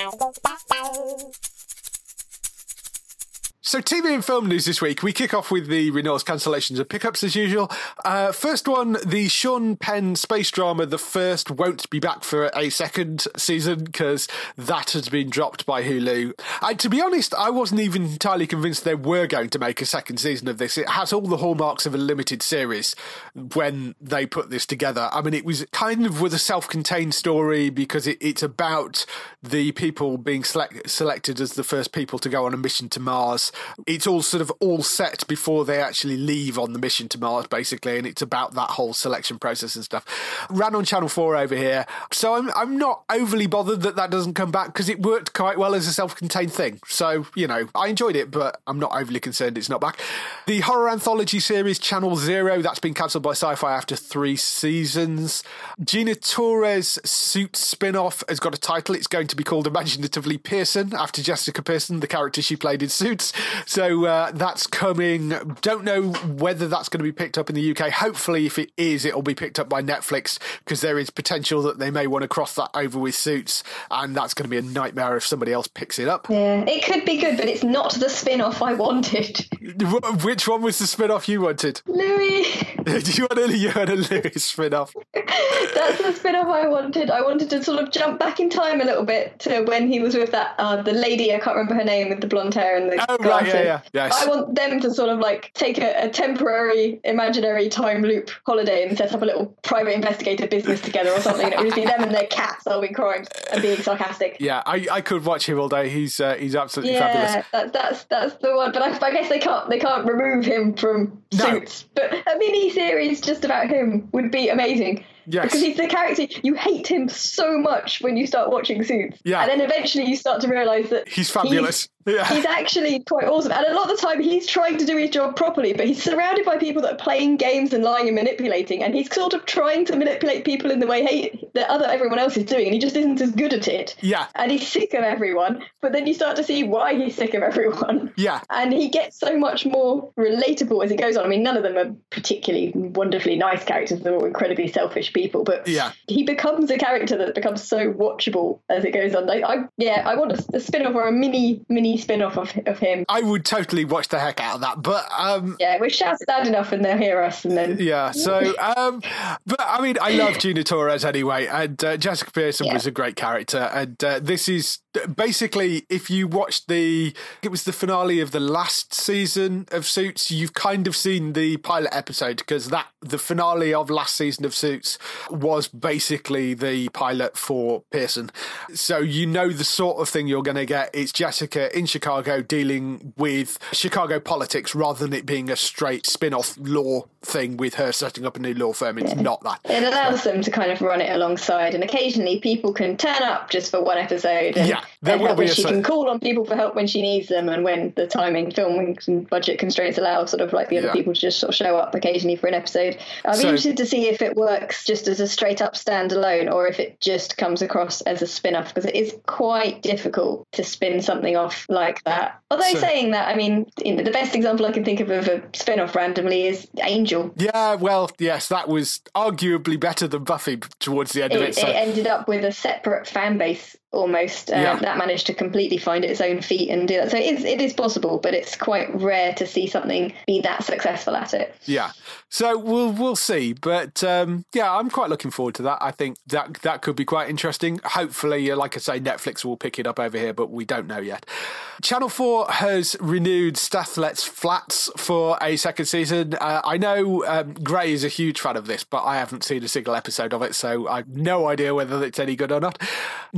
So T V and film news this week, we kick off with the renewals, cancellations and pickups as usual. Uh, first one, the Sean Penn space drama, The First, won't be back for a second season because that has been dropped by Hulu. And to be honest, I wasn't even entirely convinced they were going to make a second season of this. It has all the hallmarks of a limited series when they put this together. I mean, it was kind of with a self-contained story because it, it's about the people being select, selected as the first people to go on a mission to Mars. It's all sort of all set before they actually leave on the mission to Mars, basically, and it's about that whole selection process and stuff. Ran on Channel four over here, so I'm I'm not overly bothered that that doesn't come back because it worked quite well as a self-contained thing. So, you know, I enjoyed it, but I'm not overly concerned it's not back. The horror anthology series Channel Zero, that's been cancelled by Sci-Fi after three seasons. Gina Torres' Suits spin-off has got a title. It's going to be called Imaginatively Pearson, after Jessica Pearson, the character she played in Suits. So uh, that's coming. Don't know whether that's going to be picked up in the U K. Hopefully, if it is, it'll be picked up by Netflix because there is potential that they may want to cross that over with Suits, and that's going to be a nightmare if somebody else picks it up. Yeah, it could be good, but it's not the spin-off I wanted. Which one was the spin-off you wanted? Louis. Do you want a, you want a Louis spin-off? That's the spin-off I wanted. I wanted to sort of jump back in time a little bit to when he was with that uh, the lady, I can't remember her name, with the blonde hair and the oh, glasses. Right, yeah, yeah. Yes. I want them to sort of like take a, a temporary imaginary time loop holiday and set up a little private investigator business together or something. It would just be them and their cat solving crimes and being sarcastic. Yeah, I, I could watch him all day. He's uh, he's absolutely yeah, fabulous. Yeah, that, that's that's the one. But I, I guess they can't they can't remove him from Suits. No. But a mini series just about him would be amazing. Yes. Because he's the character, you hate him so much when you start watching Suits. Yeah. And then eventually you start to realise that he's fabulous. He's, yeah. he's actually quite awesome. And a lot of the time he's trying to do his job properly, but he's surrounded by people that are playing games and lying and manipulating. And he's sort of trying to manipulate people in the way he, that other everyone else is doing. And he just isn't as good at it. Yeah. And he's sick of everyone. But then you start to see why he's sick of everyone. Yeah. And he gets so much more relatable as it goes on. I mean, none of them are particularly wonderfully nice characters. They're all incredibly selfish people. But yeah. he becomes a character that becomes so watchable as it goes on. I, I yeah, I want a, a spin-off or a mini mini spin-off of, of him. I would totally watch the heck out of that, but um, yeah, we shout it loud enough and they'll hear us, and then yeah. So, um, but I mean, I love Gina Torres anyway, and uh, Jessica Pearson yeah. was a great character, and uh, this is basically, if you watched the, it was the finale of the last season of Suits, you've kind of seen the pilot episode because that the finale of last season of Suits was basically the pilot for Pearson. So you know the sort of thing you're going to get. It's Jessica in Chicago dealing with Chicago politics rather than it being a straight spin-off law thing with her setting up a new law firm. It's yeah. not that. It allows them to kind of run it alongside, and occasionally people can turn up just for one episode and, yeah, there and will help be when a she set. can call on people for help when she needs them, and when the timing, filming and budget constraints allow sort of like the other yeah. people to just sort of show up occasionally for an episode. I'd be so, interested to see if it works just as a straight up standalone or if it just comes across as a spin-off, because it is quite difficult to spin something off like that. Although so, saying that, I mean, you know, the best example I can think of of a spin-off randomly is Angel. Yeah, well, yes, that was arguably better than Buffy towards the end it, of it. So. It ended up with a separate fan base almost uh, yeah. that managed to completely find its own feet and do that. So it is, it is possible, but it's quite rare to see something be that successful at it. Yeah. So we'll we'll see, but um, yeah, I'm quite looking forward to that. I think that that could be quite interesting. Hopefully, like I say, Netflix will pick it up over here, but we don't know yet. Channel four has renewed Stathlet's Flats for a second season. Uh, I know um, Gray is a huge fan of this, but I haven't seen a single episode of it, so I've no idea whether it's any good or not. Netflix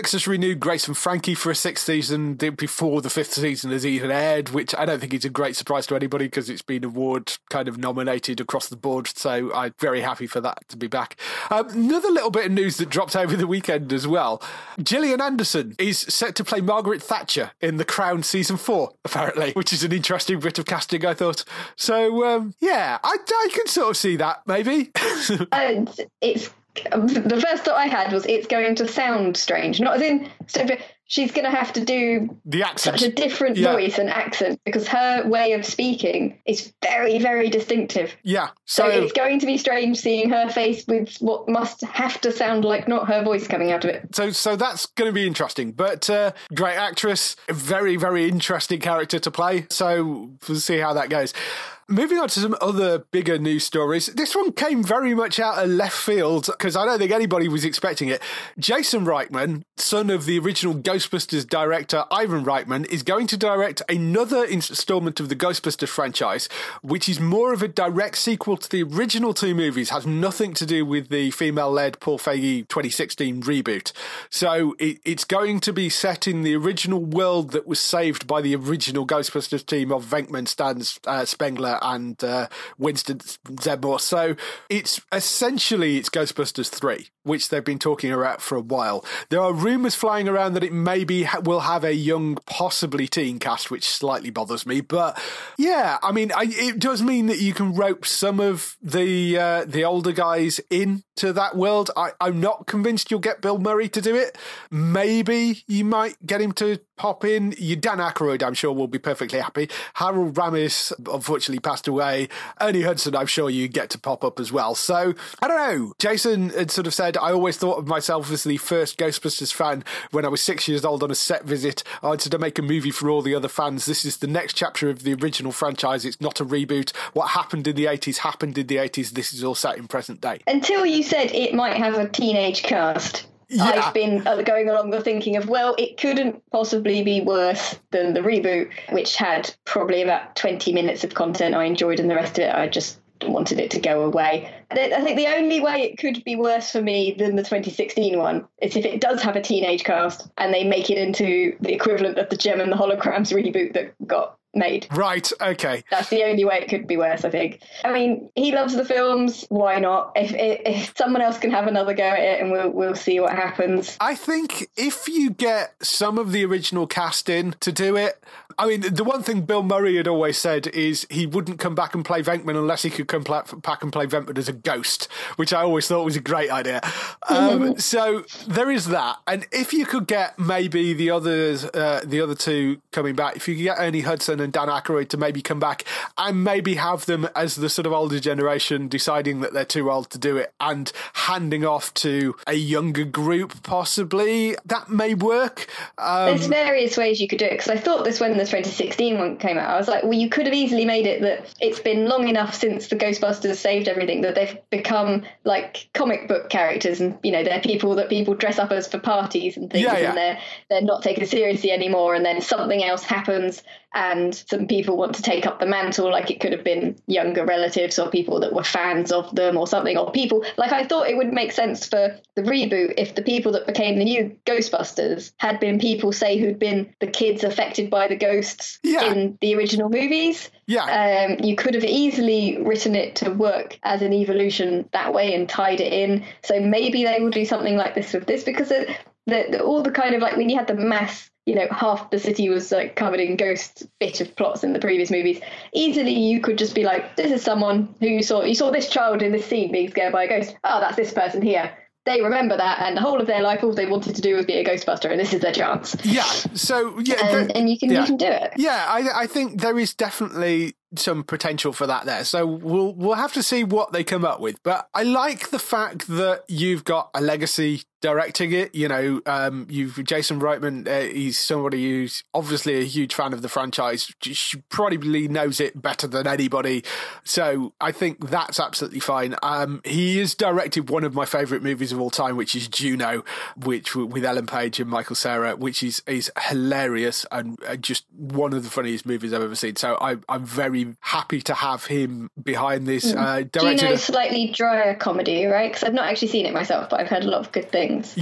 Netflix has renewed Grace and Frankie for a sixth season before the fifth season has even aired, which I don't think is a great surprise to anybody because it's been award kind of nominated across the board. So I'm very happy for that to be back. Um, another little bit of news that dropped over the weekend as well. Gillian Anderson is set to play Margaret Thatcher in The Crown season four, apparently, which is an interesting bit of casting, I thought. So, um, yeah, I, I can sort of see that, maybe. And it's the first thought I had was it's going to sound strange, not as in she's going to have to do the accent. Such a different yeah. voice and accent because her way of speaking is very, very distinctive. Yeah. So, so it's going to be strange seeing her face with what must have to sound like not her voice coming out of it. So so that's going to be interesting. But uh, great actress, a very, very interesting character to play. So we'll see how that goes. Moving on to some other bigger news stories. This one came very much out of left field because I don't think anybody was expecting it. Jason Reitman, son of the original Ghostbusters director Ivan Reitman, is going to direct another installment of the Ghostbusters franchise, which is more of a direct sequel to the original two movies, has nothing to do with the female-led Paul Feig twenty sixteen reboot. So it, it's going to be set in the original world that was saved by the original Ghostbusters team of Venkman, Stan uh, Spengler, and uh, Winston Zeddemore. So it's essentially it's Ghostbusters three, which they've been talking about for a while. There are rumours flying around that it maybe ha- will have a young, possibly teen cast, which slightly bothers me. But yeah, I mean, I, it does mean that you can rope some of the uh, the older guys into that world. I, I'm not convinced you'll get Bill Murray to do it. Maybe you might get him to pop in. You Dan Aykroyd, I'm sure, will be perfectly happy. Harold Ramis, unfortunately, passed away. Ernie Hudson, I'm sure you get to pop up as well. So, I don't know. Jason had sort of said, I always thought of myself as the first Ghostbusters fan when I was six years old on a set visit. I wanted to make a movie for all the other fans. This is the next chapter of the original franchise. It's not a reboot. What happened in the eighties happened in the eighties. This is all set in present day. Until you said it might have a teenage cast. Yeah. I've been going along the thinking of, well, it couldn't possibly be worse than the reboot, which had probably about twenty minutes of content I enjoyed, and the rest of it I just wanted it to go away. I think the only way it could be worse for me than the twenty sixteen one is if it does have a teenage cast and they make it into the equivalent of the Gem and the Holograms reboot that got made. Right, okay. That's the only way it could be worse, I think. I mean, he loves the films, why not? If, if, if someone else can have another go at it and we'll we'll see what happens. I think if you get some of the original cast in to do it, I mean, the one thing Bill Murray had always said is he wouldn't come back and play Venkman unless he could come back and play Venkman as a ghost, which I always thought was a great idea. Um, so there is that. And if you could get maybe the others, uh, the other two coming back, if you could get Ernie Hudson and Dan Aykroyd to maybe come back and maybe have them as the sort of older generation deciding that they're too old to do it and handing off to a younger group, possibly, that may work. Um, There's various ways you could do it, because I thought this when the twenty sixteen one came out, I was like, well, you could have easily made it that it's been long enough since the Ghostbusters saved everything that they've become like comic book characters, and you know, they're people that people dress up as for parties and things, yeah, yeah. and they're they're not taken seriously anymore, and then something else happens and some people want to take up the mantle, like it could have been younger relatives or people that were fans of them or something, or people like, I thought it would make sense for the reboot if the people that became the new Ghostbusters had been people, say, who'd been the kids affected by the ghosts yeah. in the original movies. Yeah. Um, you could have easily written it to work as an evolution that way and tied it in. So maybe they will do something like this with this, because it, the, the, all the kind of like when you had the mass, you know, half the city was like covered in ghost bit of plots in the previous movies. Easily you could just be like, this is someone who you saw, you saw this child in this scene being scared by a ghost. Oh, that's this person here. They remember that, and the whole of their life, all they wanted to do was be a Ghostbuster, and this is their chance. Yeah. So yeah, and, the, and you can yeah. you can do it. Yeah, I, I think there is definitely some potential for that there. So we'll we'll have to see what they come up with. But I like the fact that you've got a legacy directing it. You know, um, you've Jason Reitman. Uh, he's somebody who's obviously a huge fan of the franchise. She probably knows it better than anybody. So I think that's absolutely fine. Um, he has directed one of my favourite movies of all time, which is Juno, which with Ellen Page and Michael Cera, which is is hilarious and just one of the funniest movies I've ever seen. So I, I'm very happy to have him behind this. Uh, Juno's a slightly drier comedy, right? Because I've not actually seen it myself, but I've heard a lot of good things. Yeah,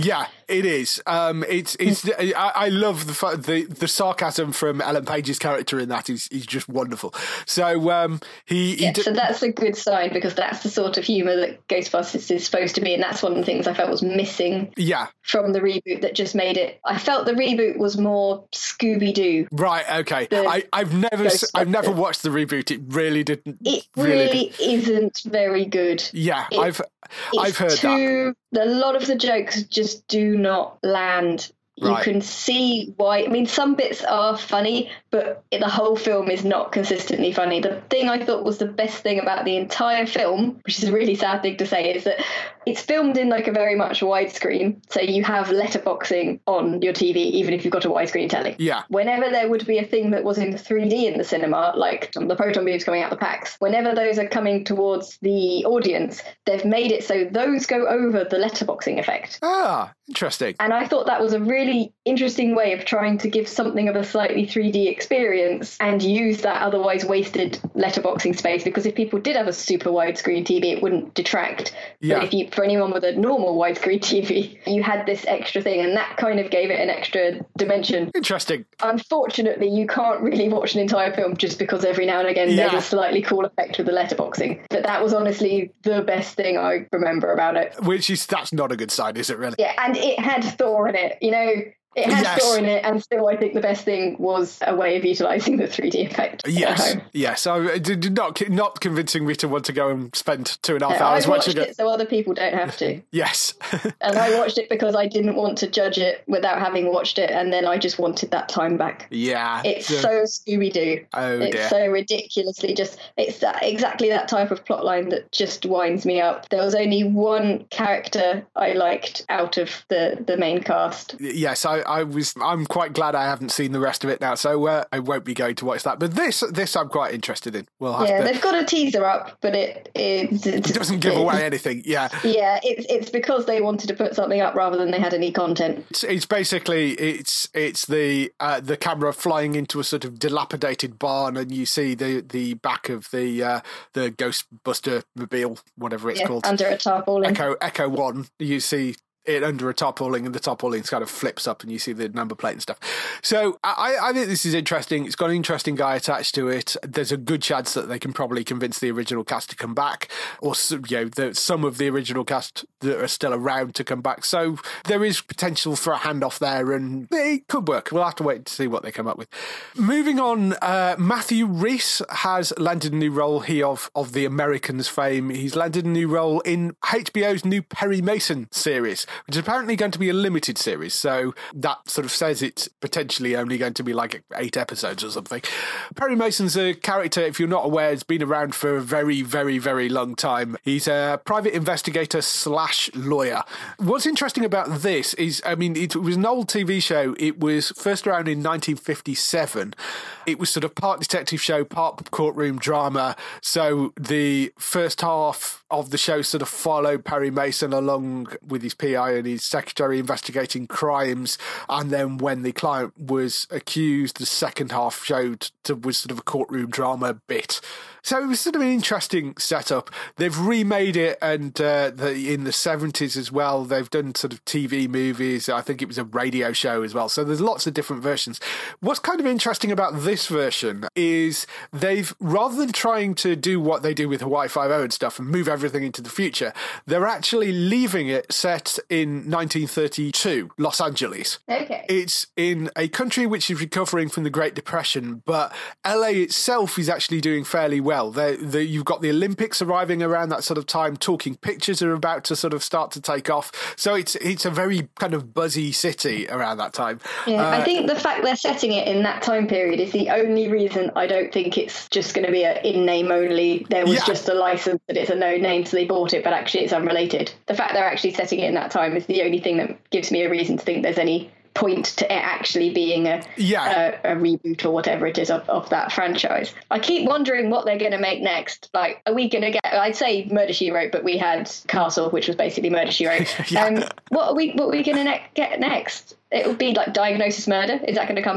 It is. Um, it's it's. I, I love the, the the sarcasm from Ellen Page's character in that. He's he's just wonderful. So um, he, he yeah, d- so that's a good sign, because that's the sort of humour that Ghostbusters is supposed to be, and that's one of the things I felt was missing. Yeah. From the reboot that just made it. I felt the reboot was more Scooby-Doo. Right. Okay. I I've never I've never watched the reboot. It really didn't. It really, really isn't very good. Yeah, it, I've I've heard too, that. A lot of the jokes just do not land. You right. can see why. I mean, some bits are funny, but the whole film is not consistently funny. The thing I thought was the best thing about the entire film, which is a really sad thing to say, is that it's filmed in like a very much widescreen. So you have letterboxing on your T V, even if you've got a widescreen telly. Yeah. Whenever there would be a thing that was in three D in the cinema, like the proton beams coming out the packs, whenever those are coming towards the audience, they've made it so those go over the letterboxing effect. Ah, interesting. And I thought that was a really interesting way of trying to give something of a slightly three D experience and use that otherwise wasted letterboxing space, because if people did have a super widescreen T V, it wouldn't detract. Yeah. But if you, for anyone with a normal widescreen T V, you had this extra thing, and that kind of gave it an extra dimension. Interesting. Unfortunately, you can't really watch an entire film just because every now and again yeah. there's a slightly cool effect with the letterboxing. But that was honestly the best thing I remember about it. Which is, that's not a good sign, is it really? Yeah, and it had Thor in it, you know. It had yes. Thor in it, and still I think the best thing was a way of utilising the three D effect. Yes, yes. I did not not convincing me to want to go and spend two and a half no, hours I watched watching it, it. So other people don't have to. Yes. And I watched it because I didn't want to judge it without having watched it, and then I just wanted that time back. Yeah. It's uh, so Scooby-Doo. Oh it's dear. so ridiculously just, it's that, exactly that type of plotline that just winds me up. There was only one character I liked out of the, the main cast. Yes, I, I was, I'm quite glad I haven't seen the rest of it now, so uh, I won't be going to watch that. But this, this I'm quite interested in. We'll have yeah, to... they've got a teaser up, but it it, it doesn't give it, away anything. Yeah, yeah, it's it's because they wanted to put something up rather than they had any content. It's, it's basically it's it's the uh, the camera flying into a sort of dilapidated barn, and you see the the back of the uh, the Ghostbuster mobile, whatever it's yeah, called, under a tarpaulin. Echo Echo One. You see it under a tarpaulin, and the tarpaulin kind of flips up and you see the number plate and stuff. So I, I think this is interesting. It's got an interesting guy attached to it. There's a good chance that they can probably convince the original cast to come back, or you know, the, some of the original cast that are still around to come back. So there is potential for a handoff there, and it could work. We'll have to wait to see what they come up with. Moving on, uh, Matthew Rhys has landed a new role. He of of the Americans fame. He's landed a new role in H B O's new Perry Mason series, which is apparently going to be a limited series, so that sort of says it's potentially only going to be like eight episodes or something. Perry Mason's a character, if you're not aware, has been around for a very, very, very long time. He's a private investigator slash lawyer. What's interesting about this is, I mean, it was an old T V show. It was first around in nineteen fifty-seven. It was sort of part detective show, part courtroom drama. So the first half of the show sort of followed Perry Mason along with his P I and his secretary investigating crimes, and then when the client was accused, the second half showed to, was sort of a courtroom drama bit. So it was sort of an interesting setup. They've remade it, and uh, the, in the seventies as well, they've done sort of T V movies. I think it was a radio show as well. So there's lots of different versions. What's kind of interesting about this version is they've, rather than trying to do what they do with Hawaii Five-O and stuff and move everything into the future, they're actually leaving it set in nineteen thirty-two, Los Angeles. Okay. It's in a country which is recovering from the Great Depression, but L A itself is actually doing fairly well. They're, they're, you've got the Olympics arriving around that sort of time. Talking Pictures are about to sort of start to take off. So it's it's a very kind of buzzy city around that time. Yeah, uh, I think the fact they're setting it in that time period is the only reason I don't think it's just going to be a in-name only. There was yeah. just a license that it's a no name, so they bought it, but actually it's unrelated. The fact they're actually setting it in that time is the only thing that gives me a reason to think there's any point to it actually being a yeah. a, a reboot or whatever it is of, of that franchise. I keep wondering what they're going to make next. Like, are we going to get, I'd say Murder, She Wrote, but we had Castle, which was basically Murder, She Wrote. yeah. Um, what are we, what are we going to ne- get next? It would be like Diagnosis Murder. Is that going to come back?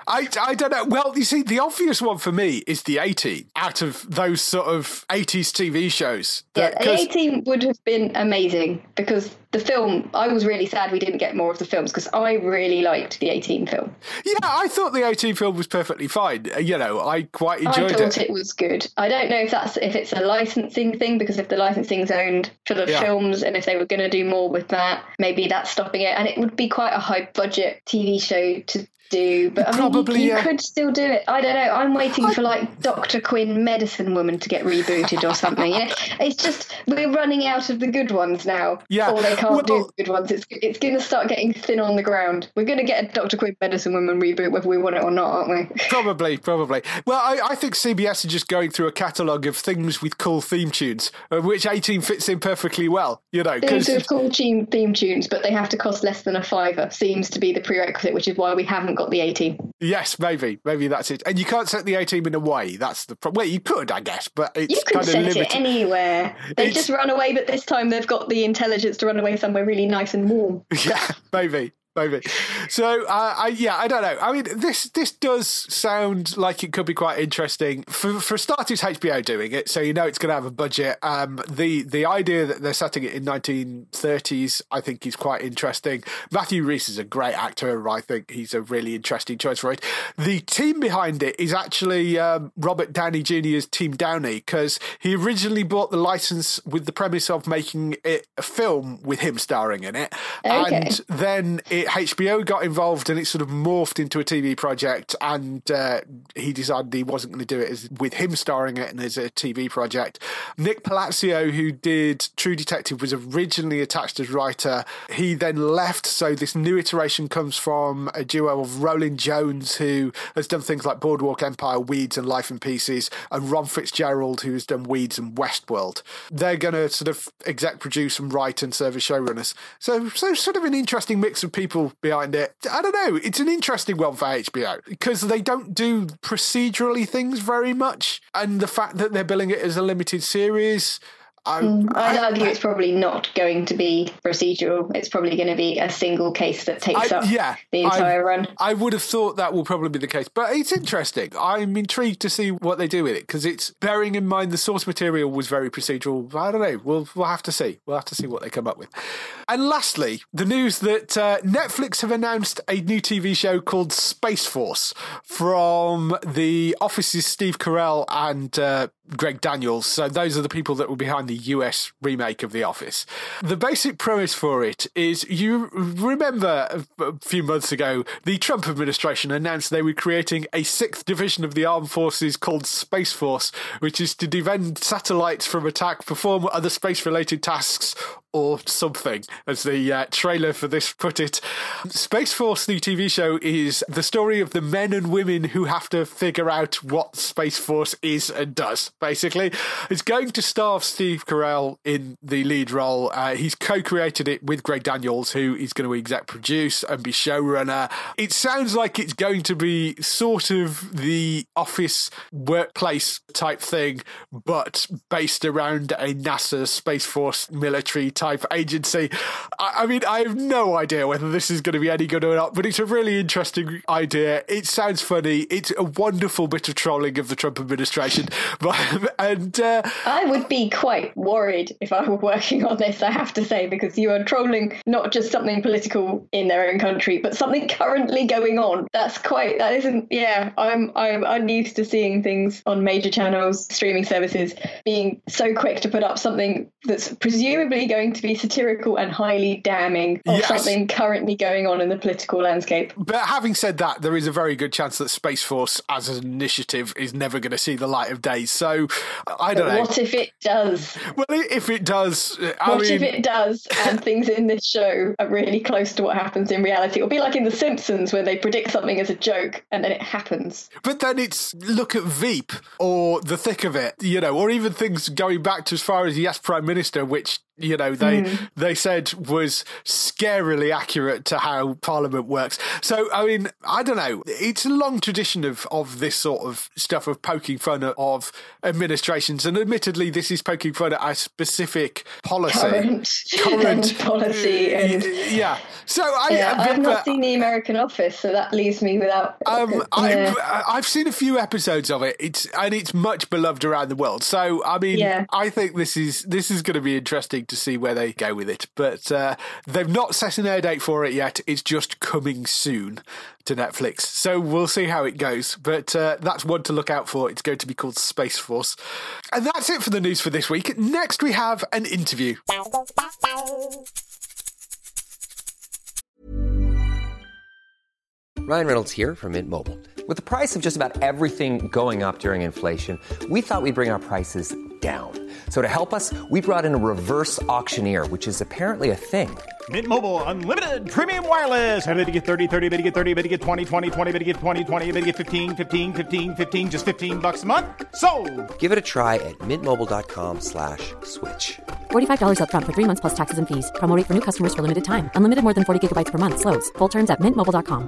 I, I don't know. Well, you see, the obvious one for me is the A-Team out of those sort of eighties T V shows. Yeah, the A-Team would have been amazing because the film, I was really sad we didn't get more of the films because I really liked the A-Team film. Yeah, I thought the A-Team film was perfectly fine. You know, I quite enjoyed it. I thought it. it was good. I don't know if that's if it's a licensing thing because if the licensing's owned for the yeah. films and if they were going to do more with that, maybe that's stopping it. And it would be quite a high budget T V show to do, but I Probably, mean, you, you yeah. could still do it. I don't know. I'm waiting I... for like Doctor Quinn Medicine Woman to get rebooted or something. You know, it's just we're running out of the good ones now. Yeah, or they can't well, do the good ones. It's it's going to start getting thin on the ground. We're going to get a Doctor Quinn Medicine Woman reboot whether we want it or not, aren't we? Probably, probably. Well, I, I think C B S are just going through a catalogue of things with cool theme tunes, of which A-Team fits in perfectly well. You know, things with cool theme theme tunes, but they have to cost less than a fiver. Seems to be the prerequisite, which is why we haven't got the A-Team. Yes, maybe. Maybe that's it. And you can't set the A-Team in a way. That's the problem. Well, you could, I guess, but it's you kind of limited. You could set it anywhere. They just run away, but this time they've got the intelligence to run away somewhere really nice and warm. Yeah, maybe. Maybe. So, uh, I, yeah, I don't know. I mean, this this does sound like it could be quite interesting. For for starters, H B O doing it, so you know it's going to have a budget. Um, the the idea that they're setting it in nineteen thirties, I think, is quite interesting. Matthew Rhys is a great actor. I think he's a really interesting choice for it. The team behind it is actually um, Robert Downey Junior's Team Downey, because he originally bought the license with the premise of making it a film with him starring in it. Okay. And then it H B O got involved and it sort of morphed into a T V project, and uh, he decided he wasn't going to do it as, with him starring it and as a T V project. Nick Palazzo, who did True Detective, was originally attached as writer. He then left, so this new iteration comes from a duo of Roland Jones, who has done things like Boardwalk Empire, Weeds and Life in Pieces, and Ron Fitzgerald, who has done Weeds and Westworld. They're going to sort of exec produce and write and serve as showrunners. So, so sort of an interesting mix of people behind it. I don't know. It's an interesting one for H B O because they don't do procedurally things very much, and the fact that they're billing it as a limited series. I, mm, I'd I, argue I, it's probably not going to be procedural. It's probably going to be a single case that takes I, up yeah, the entire I, run. I would have thought that will probably be the case, but it's interesting. I'm intrigued to see what they do with it because it's bearing in mind the source material was very procedural. I don't know. We'll we'll have to see. We'll have to see what they come up with. And lastly, the news that uh, Netflix have announced a new T V show called Space Force from The Office's Steve Carell and uh, Greg Daniels. So those are the people that were behind the U S remake of The Office. The basic premise for it is, you remember a few months ago, the Trump administration announced they were creating a sixth division of the armed forces called Space Force, which is to defend satellites from attack, perform other space-related tasks, or something, as the uh, trailer for this put it. Space Force, the T V show, is the story of the men and women who have to figure out what Space Force is and does, basically. It's going to star Steve Carell in the lead role. Uh, he's co-created it with Greg Daniels, who is going to exec produce and be showrunner. It sounds like it's going to be sort of the Office workplace type thing, but based around a NASA Space Force military type type agency. I, I mean, I have no idea whether this is going to be any good or not, but it's a really interesting idea. It sounds funny. It's a wonderful bit of trolling of the Trump administration. But, and uh, I would be quite worried if I were working on this, I have to say, because you are trolling not just something political in their own country, but something currently going on. That's quite, that isn't, yeah, I'm, I'm unused to seeing things on major channels, streaming services, being so quick to put up something that's presumably going to be satirical and highly damning of yes. something currently going on in the political landscape. But having said that, there is a very good chance that Space Force as an initiative is never going to see the light of day. So I don't but know. What if it does? Well, if it does, I what mean... if it does and things in this show are really close to what happens in reality? It'll be like in The Simpsons where they predict something as a joke and then it happens. But then it's, look at Veep or The Thick of It, you know, or even things going back to as far as Yes Prime Minister, which you know, they mm. they said was scarily accurate to how Parliament works. So, I mean, I don't know. It's a long tradition of, of this sort of stuff, of poking fun at, of administrations. And admittedly, this is poking fun at a specific policy. Current, current policy. And, yeah. So, I, yeah, I I've not uh, seen The American Office, so that leaves me without... Um, yeah. I've, I've seen a few episodes of it. It's and it's much beloved around the world. So, I mean, yeah. I think this is this is going to be interesting to see where they go with it. But uh, they've not set an air date for it yet. It's just coming soon to Netflix. So we'll see how it goes. But uh, that's one to look out for. It's going to be called Space Force. And that's it for the news for this week. Next, we have an interview. Ryan Reynolds here from Mint Mobile. With the price of just about everything going up during inflation, we thought we'd bring our prices down. So to help us, we brought in a reverse auctioneer, which is apparently a thing. Mint Mobile Unlimited Premium Wireless. How to get thirty, thirty, how to get thirty, how to get twenty, twenty, twenty, how to get twenty, twenty, how to get fifteen, fifteen, fifteen, fifteen, just fifteen bucks a month? Sold! Give it a try at mintmobile.com slash switch. forty-five dollars up front for three months plus taxes and fees. Promo rate for new customers for limited time. Unlimited more than forty gigabytes per month. Slows full terms at mint mobile dot com.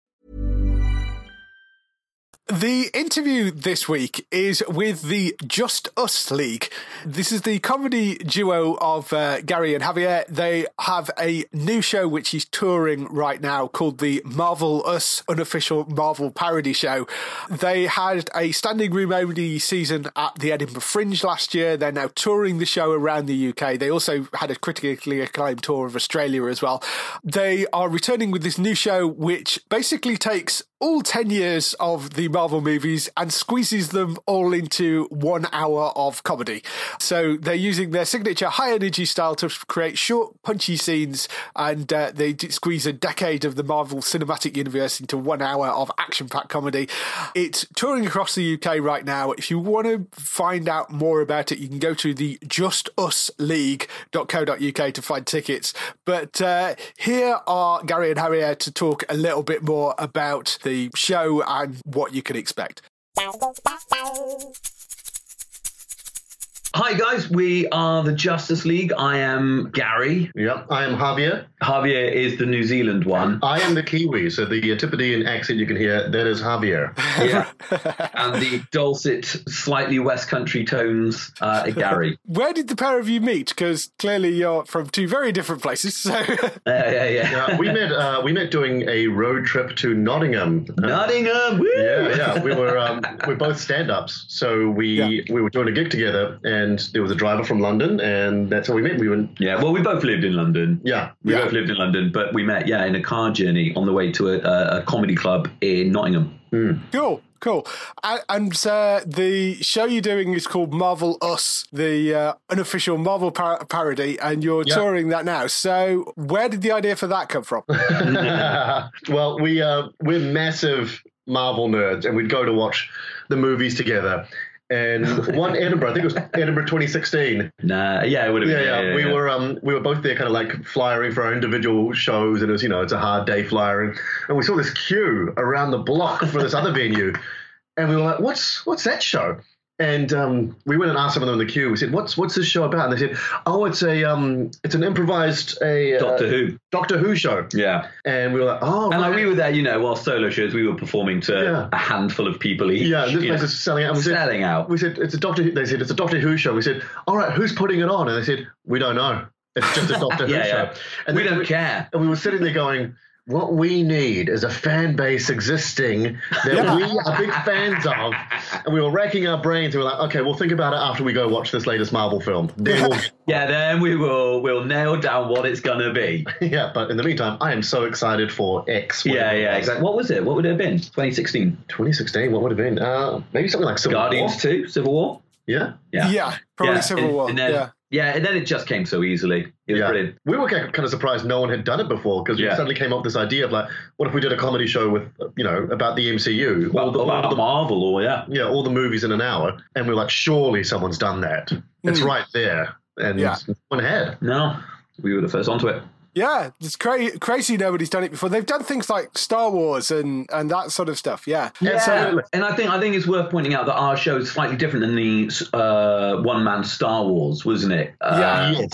The interview this week is with the Just Us League. This is the comedy duo of uh, Gary and Javier. They have a new show which is touring right now called the Marvel Us Unofficial Marvel Parody Show. They had a standing room only season at the Edinburgh Fringe last year. They're now touring the show around the U K. They also had a critically acclaimed tour of Australia as well. They are returning with this new show which basically takes all ten years of the Marvel movies and squeezes them all into one hour of comedy. So they're using their signature high energy style to create short, punchy scenes, and uh, they squeeze a decade of the Marvel Cinematic Universe into one hour of action-packed comedy. It's touring across the U K right now. If you want to find out more about it, you can go to the just us league dot co dot uk to find tickets. But uh, here are Gary and Javier to talk a little bit more about the show and what you can expect. Hi guys, we are the Justice League. I am Gary. Yep, I am Javier. Javier is the New Zealand one. I am the Kiwi, so the Antipodean accent you can hear, that is Javier. Yeah. And the dulcet, slightly West Country tones uh, are Gary. Where did the pair of you meet? Because clearly you're from two very different places. So uh, yeah, yeah. yeah. We met uh, we met doing a road trip to Nottingham. Nottingham, woo! Yeah, yeah. We were um, we're both stand-ups, so we yeah. we were doing a gig together, and there was a driver from London, and that's how we met. We went. Yeah, well, we both lived in London. Yeah, we yeah. both lived in London, but we met, yeah, in a car journey on the way to a, a comedy club in Nottingham. Mm. Cool. Cool. And, and uh, the show you're doing is called Marvel Us, the uh, unofficial Marvel par- parody, and you're yep. touring that now. So where did the idea for that come from? Well, we, uh, we're massive Marvel nerds, and we'd go to watch the movies together. And one Edinburgh, I think it was Edinburgh twenty sixteen. Nah, yeah, it would have yeah, been. Yeah, yeah, yeah, we yeah. were um we were both there, kind of like flyering for our individual shows, and it was, you know, it's a hard day flyering, and we saw this queue around the block for this other venue, and we were like, what's what's that show? And um, we went and asked some of them in the queue. We said, "What's what's this show about?" And they said, "Oh, it's a um, it's an improvised a uh, Doctor Who Doctor Who show." Yeah, and we were like, "Oh," and right. like we were there, you know, while solo shows, we were performing to yeah. a handful of people each. Yeah, this place know, is selling out. And we selling said, out. We said it's a Doctor Who. They said it's a Doctor Who show. We said, "All right, who's putting it on?" And they said, "We don't know. It's just a Doctor yeah, Who yeah. show." And we then don't we, care. And we were sitting there going, what we need is a fan base existing that yeah. we are big fans of. And we were racking our brains. And we were like, okay, we'll think about it after we go watch this latest Marvel film. Then we'll... yeah, then we will we'll nail down what it's going to be. Yeah, but in the meantime, I am so excited for X. Yeah, yeah, exactly. What was it? What would it have been? twenty sixteen twenty sixteen, what would it have been? Uh, maybe something like Civil Guardians War. two, Civil War? Yeah. Yeah, yeah probably yeah. Civil and, War. And then, yeah. Yeah, and then it just came so easily. It was yeah. brilliant. We were kind of surprised no one had done it before, because yeah. we suddenly came up with this idea of like, what if we did a comedy show with, you know, about the M C U? Well, all the, about all the, Marvel, or yeah. Yeah, all the movies in an hour. And we were like, surely someone's done that. It's mm. right there. And yeah. no one had. No, we were the first onto it. Yeah, it's cra- crazy nobody's done it before. They've done things like Star Wars and, and that sort of stuff, yeah. Yeah, Absolutely. And I think I think it's worth pointing out that our show is slightly different than the uh, one-man Star Wars, wasn't it? Uh, Yeah. Yes.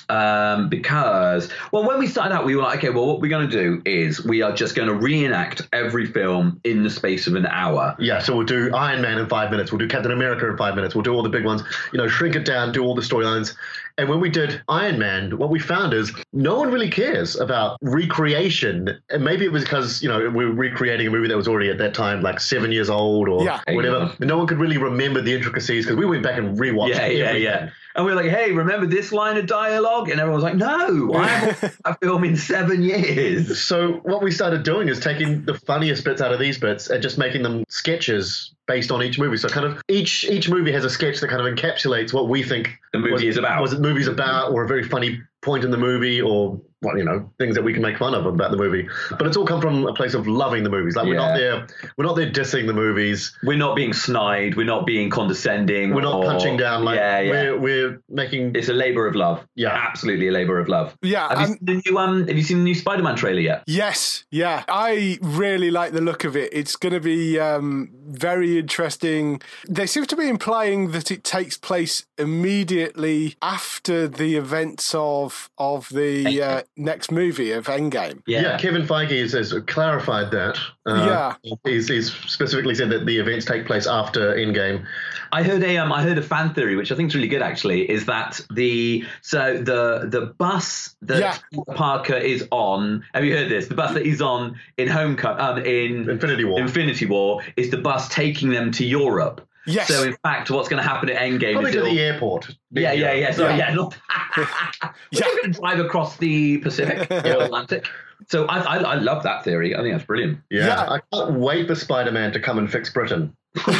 um, because, well, when we started out, we were like, okay, well, what we're going to do is we are just going to reenact every film in the space of an hour. Yeah, so we'll do Iron Man in five minutes. We'll do Captain America in five minutes. We'll do all the big ones, you know, shrink it down, do all the storylines. And when we did Iron Man, what we found is no one really cares about recreation. And maybe it was because, you know, we were recreating a movie that was already at that time like seven years old or yeah. whatever. And no one could really remember the intricacies because we went back and rewatched Yeah, everything. yeah, yeah. And we were like, hey, remember this line of dialogue? And everyone was like, no, I haven't a film in seven years. So what we started doing is taking the funniest bits out of these bits and just making them sketches based on each movie. So kind of each each movie has a sketch that kind of encapsulates what we think the movie was, is about. Was it movie's about, or a very funny point in the movie, or well, you know, things that we can make fun of about the movie. But it's all come from a place of loving the movies. Like we're Yeah. not there, we're not there dissing the movies. We're not being snide. We're not being condescending. We're not or, punching down. Like yeah, yeah. we're we're making. It's a labor of love. Yeah, absolutely a labor of love. Yeah. Have you Um, seen the new um? Have you seen the new Spider-Man trailer yet? Yes, yeah. I really like the look of it. It's going to be um, very interesting. They seem to be implying that it takes place immediately after the events of of the uh, next movie of Endgame. Yeah, yeah Kevin Feige has, has clarified that. Uh, yeah, he's, he's specifically said that the events take place after Endgame. I heard a um, I heard a fan theory, which I think is really good. Actually, is that the so the the bus that yeah. Parker is on? Have you heard this? The bus that he's on in Homecoming, um, in Infinity War. Infinity War is the bus taking them to Europe. Yes. So in fact, what's going to happen at Endgame Probably is to it'll- the airport. Yeah, yeah, yeah. Sorry, yeah. Yeah. Not We're going to drive across the Pacific or Atlantic. So I, I, I love that theory. I think that's brilliant. Yeah, Yeah. I can't wait for Spider-Man to come and fix Britain.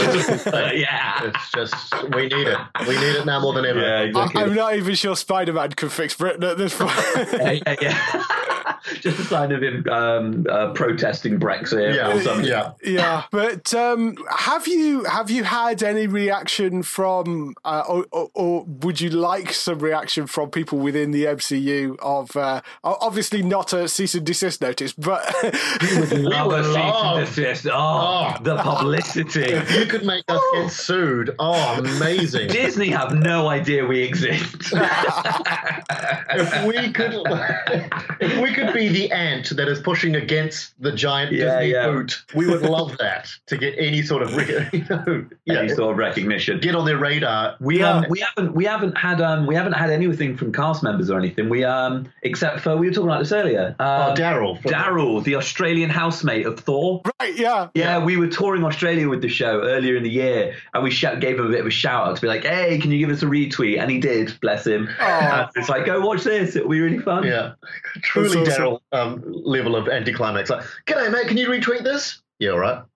yeah. It's just, we need it. We need it now more than ever. Yeah, exactly. I, I'm not even sure Spider-Man can fix Britain at this point. yeah, yeah, yeah. Just a sign of him um, uh, protesting Brexit Yeah, or something. yeah. Yeah, but um, have you have you had any reaction from, uh, or, or, or would you like some reaction from people within the M C U of, uh, obviously not a cease and desist notice, but Love would a cease and love- desist. Oh, Oh. the publicity. If you could make us get sued, oh, amazing. Disney have no idea we exist. If we could, if we could be the ant that is pushing against the giant Yeah, Disney yeah. boot, we would love that to get any sort of, re- you know, yeah, Any sort of recognition. get on their radar. We Yeah. um we haven't we haven't had um we haven't had anything from cast members or anything. We um except for we were talking about this earlier. Oh, Um, Daryl. from- Daryl, the Australian housemate of Thor. right, yeah. Yeah, we were touring Australia with the show earlier in the year, and we shout, gave him a bit of a shout out to be like, "Hey, can you give us a retweet?" And he did. Bless him. And it's like, go watch this. It'll be really fun. Yeah, truly That's awesome. Daryl um, level of anticlimax. Like, g'day, mate, can you retweet this? Yeah, all right.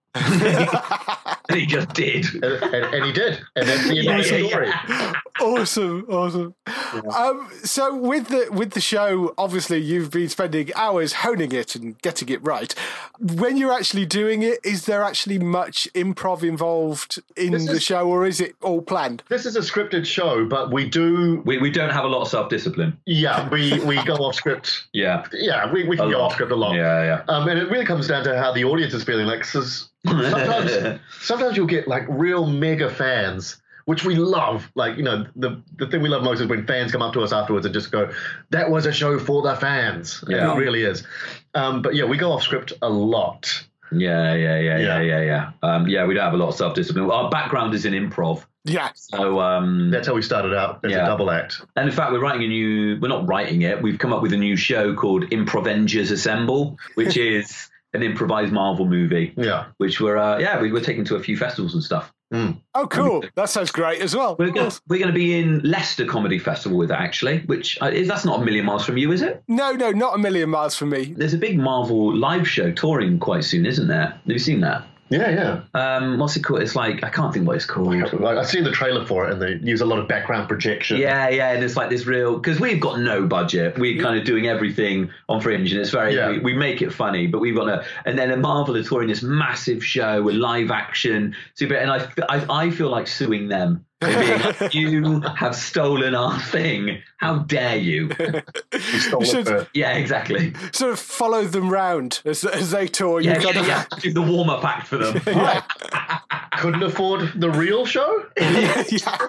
And he just did. And, and, and he did. And that's the end Yeah, of the yeah, story. yeah. Awesome, awesome. Um, so with the with the show, obviously you've been spending hours honing it and getting it right. When you're actually doing it, is there actually much improv involved in This the is- show, or is it all planned? This is a scripted show, but we do, We we don't have a lot of self discipline. yeah, we, we go off script. Yeah. Yeah, we, we can A go lot. off script a lot. Yeah, yeah. Um, and it really comes down to how the audience is feeling. Like, 'cause sometimes, sometimes you'll get like real mega fans, which we love. Like, you know, the the thing we love most is when fans come up to us afterwards and just go, "That was a show for the fans." And Yeah. it really is. Um, but yeah, we go off script a lot. Yeah, yeah, yeah, yeah, Yeah. yeah, yeah. Um, yeah, we don't have a lot of self discipline. Our background is in improv. Yeah. So um That's how we started out as Yeah. a double act. and in fact we're writing a new we're not writing it, we've come up with a new show called Improvengers Assemble, which is an improvised Marvel movie. Yeah. Which we're uh, yeah, we were taking to a few festivals and stuff. Mm. Oh, cool. That sounds great as well. We're going we're going to be in Leicester Comedy Festival with it, actually, which uh, is that's not a million miles from you, is it? No, no, not a million miles from me. There's a big Marvel live show touring quite soon, isn't there? Have you seen that? Yeah, yeah. Um, what's it called? It's like I can't think what it's called. Like, I've seen the trailer for it, and they use a lot of background projection. Yeah, yeah, and it's like this real because we've got no budget. We're kind of doing everything on Fringe, and it's very Yeah. we, we make it funny, but we've got no. And then a Marvel are touring this massive show with live action, super, and I I, I feel like suing them. And being like, you have stolen our thing. How dare you? You stole You it should- first. Yeah, exactly. Sort of follow them round as, as they tour. Yeah, You've got yeah, to, yeah. Do the warm up act for them. Couldn't afford the real show? yeah.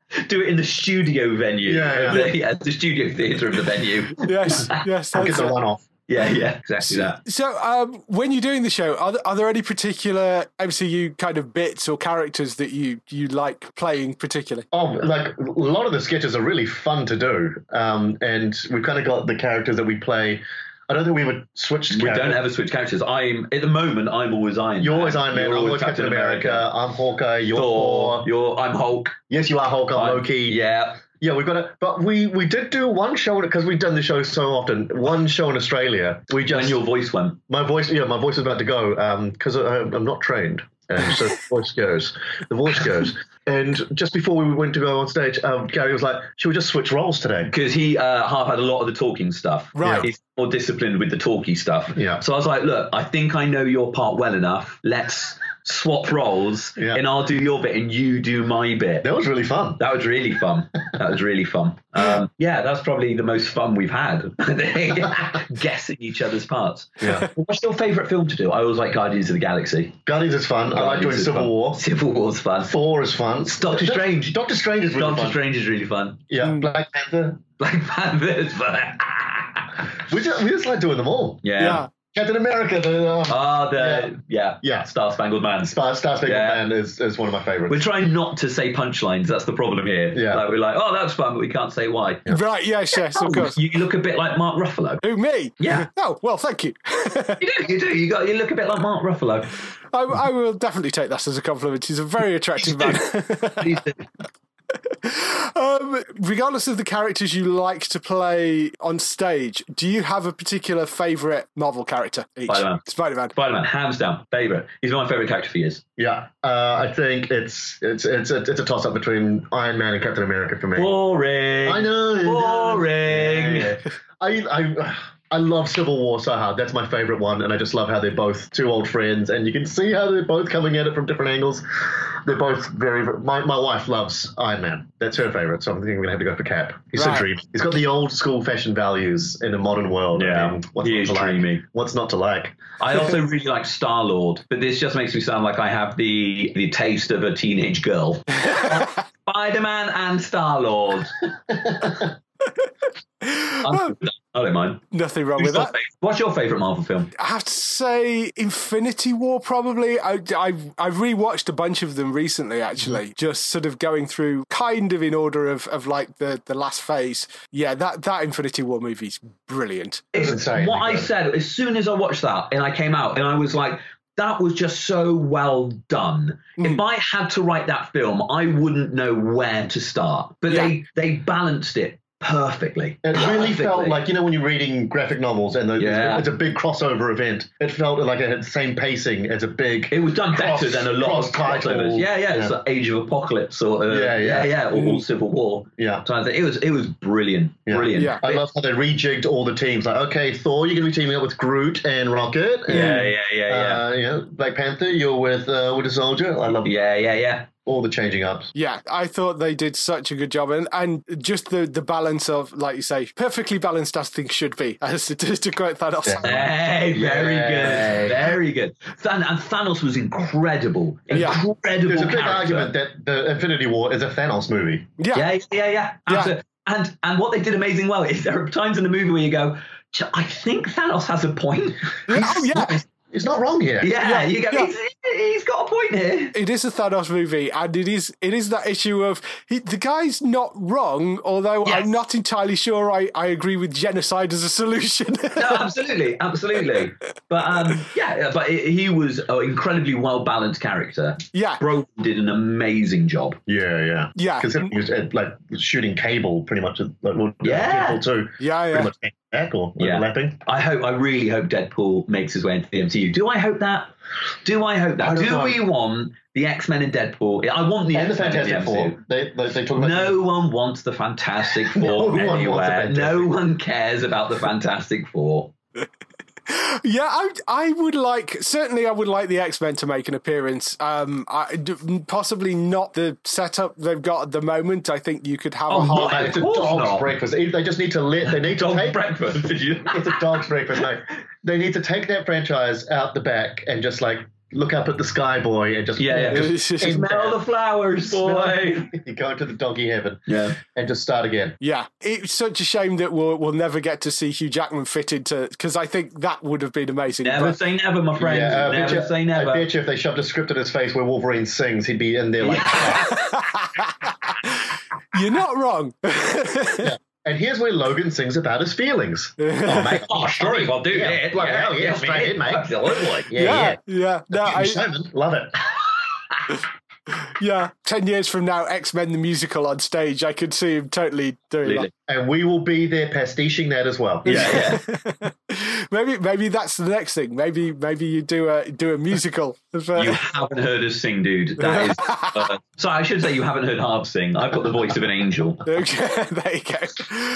Do it in the studio venue. Yeah, yeah. The, yeah, the studio theatre of the venue. Yes, yes. I'll get that's the it. one off. Yeah, yeah, exactly that. So, um, when you're doing the show, are there, are there any particular M C U kind of bits or characters that you, you like playing particularly? Oh, like a lot of the sketches are really fun to do, um, and we've kind of got the characters that we play. I don't think we would switch. We characters. don't ever switch characters. I'm at the moment. I'm always Iron Man. You're always Iron Man. You're I'm always always Captain America. America. I'm Hawkeye. You're Thor. Thor. You're. I'm Hulk. Yes, you are Hulk. I'm, I'm- Loki. Yeah. Yeah, we've got it. But we, we did do one show, because we've done the show so often, one show in Australia. We just, When your voice went. my voice, yeah, my voice is about to go, because um, I'm not trained. And so the voice goes. The voice goes. And just before we went to go on stage, um, Gary was like, should we just switch roles today? Because he uh, half had a lot of the talking stuff. Right. He's more disciplined with the talky stuff. Yeah. So I was like, look, I think I know your part well enough. Let's swap roles, Yeah. and I'll do your bit and you do my bit. That was really fun. That was really fun. That was really fun. Um, yeah, that's probably the most fun we've had. Guessing each other's parts. Yeah. What's your favourite film to do? I always like Guardians of the Galaxy. Guardians is fun. I like doing Guardians is Civil fun. War. Civil War's fun. Thor is fun. Doctor Strange. Doctor Strange is really Doctor fun. Strange is really fun. Yeah. Black Panther. Black Panther is fun. We just, we just like doing them all. Yeah. Yeah. Captain America. The, um, Ah, the yeah, Yeah. Star Spangled Man. Star, Star Spangled Yeah. Man is, is one of my favorites. We're trying not to say punchlines. That's the problem here. Yeah. Like, we're like, oh, that's fun, but we can't say why. Right, yes, yes, of course. You look a bit like Mark Ruffalo. Who, me? Yeah. Oh, well, thank you. You do, you do. You got. You look a bit like Mark Ruffalo. I, I will definitely take that as a compliment. He's a very attractive man. Please do. um, regardless of the characters you like to play on stage, do you have a particular favourite Marvel character? Each? Spider-Man. Spider-Man. Spider-Man, hands down, favourite. He's my favourite character for years. Yeah, uh, I think it's it's it's a, it's a toss up between Iron Man and Captain America for me. Boring. I know. Boring. Yeah, yeah. I I I love Civil War so hard. That's my favorite one, and I just love how they're both two old friends, and you can see how they're both coming at it from different angles. They're both very. My my wife loves Iron Man. That's her favorite, so I'm thinking I'm gonna have to go for Cap. He's Right. so dreamy. He's got the old school fashion values in a modern world. Yeah, I mean, what's he not is to like? dreamy. What's not to like? I also really like Star-Lord, but this just makes me sound like I have the the taste of a teenage girl. Spider-Man and Star-Lord. I'm- I don't mind. Nothing wrong Who's with your that. favourite- What's your favourite Marvel film? I have to say Infinity War, probably. I, I've, I've rewatched a bunch of them recently, actually, just sort of going through kind of in order of, of like the, the last phase. Yeah, that, that Infinity War movie's brilliant. It's insane. What I said as soon as I watched that and I came out and I was like, that was just so well done. Mm. If I had to write that film, I wouldn't know where to start. But Yeah. they they balanced it perfectly. It really Perfectly. felt like, you know, when you're reading graphic novels and the, Yeah. it's a big crossover event. It felt like it had the same pacing as a big. It was done cross- better than a lot of cross-title. crossovers. Yeah, yeah, it's Yeah. like Age of Apocalypse sort of. Yeah, yeah. yeah, yeah, or, or Civil War. Yeah. So I think it was it was brilliant, Yeah. brilliant. Yeah. I love how they rejigged all the teams. Like, okay, Thor, you're going to be teaming up with Groot and Rocket. And, Yeah, yeah, yeah, yeah. Uh, you know, Black Panther, you're with uh, Winter Soldier. I love yeah, yeah, yeah. all the changing ups. Yeah, I thought they did such a good job. And, and just the, the balance of, like you say, perfectly balanced as things should be, as to, to quote Thanos. Yeah. Hey, very Yay. good, very good. Than- and Thanos was incredible, Yeah. incredible There's a big character. argument that the Infinity War is a Thanos movie. Yeah. Yeah, yeah, yeah. Yeah. Absolutely. And and what they did amazing well is there are times in the movie where you go, "Ch- I think Thanos has a point. Oh, yeah. It's not wrong here. Yeah, Yeah, you go, yeah. He's, he's got a point here. It is a Thanos movie, and it is it is that issue of he, the guy's not wrong, although Yes. I'm not entirely sure I, I agree with genocide as a solution. No, absolutely, absolutely. But um, yeah, but it, he was an incredibly well balanced character. Yeah. Bro did an amazing job. Yeah, yeah. Yeah. Considering he was uh, like shooting Cable pretty much. Like, well, Yeah. Deadpool too. Yeah, yeah. Pretty much back or Yeah. overlapping. I hope, I really hope Deadpool makes his way into the M C U. Do I hope that? Do I hope that? I don't Do know. we want the X-Men and Deadpool? I want the And the X-Men in the Fantastic M C U. Four. They, they, they talk about No one wants the Fantastic Four No one wants the anywhere. Fantastic No Four. one cares about the Fantastic Four. Yeah, I, I would like, certainly I would like the X-Men to make an appearance. Um, I, d- possibly not the setup they've got at the moment. I think you could have Oh, a whole... no. It's a Of course dog's not. breakfast. They just need to let. They need to Dog take. breakfast, did you? It's a dog's breakfast. Like they need to take that franchise out the back and just like look up at the sky, boy, and just yeah, yeah. just Smell the flowers, boy. You go into the doggy heaven, yeah, and just start again. Yeah, it's such a shame that we'll we'll never get to see Hugh Jackman fit into, because I think that would have been amazing. Never but, say never, my friend. Yeah, uh, never you, say never. I bet you if they shoved a script in his face where Wolverine sings, he'd be in there like. You're not wrong. Yeah. And here's where Logan sings about his feelings. Oh, mate. Oh, sure, I'll do yeah, that. Bloody yeah, hell, yeah, straight in, mate. Absolutely. Yeah, yeah. yeah. yeah. No, I, Simon, love it. Yeah, ten years from now, X-Men the musical on stage, I could see him totally doing Really? that. And we will be there pastiching that as well. Yeah, yeah. maybe, maybe that's the next thing. Maybe, maybe you do a do a musical. Of, uh... You haven't heard us sing, dude. That is. Uh, sorry, I should say you haven't heard Harv sing. I've got the voice of an angel. Okay, there you go.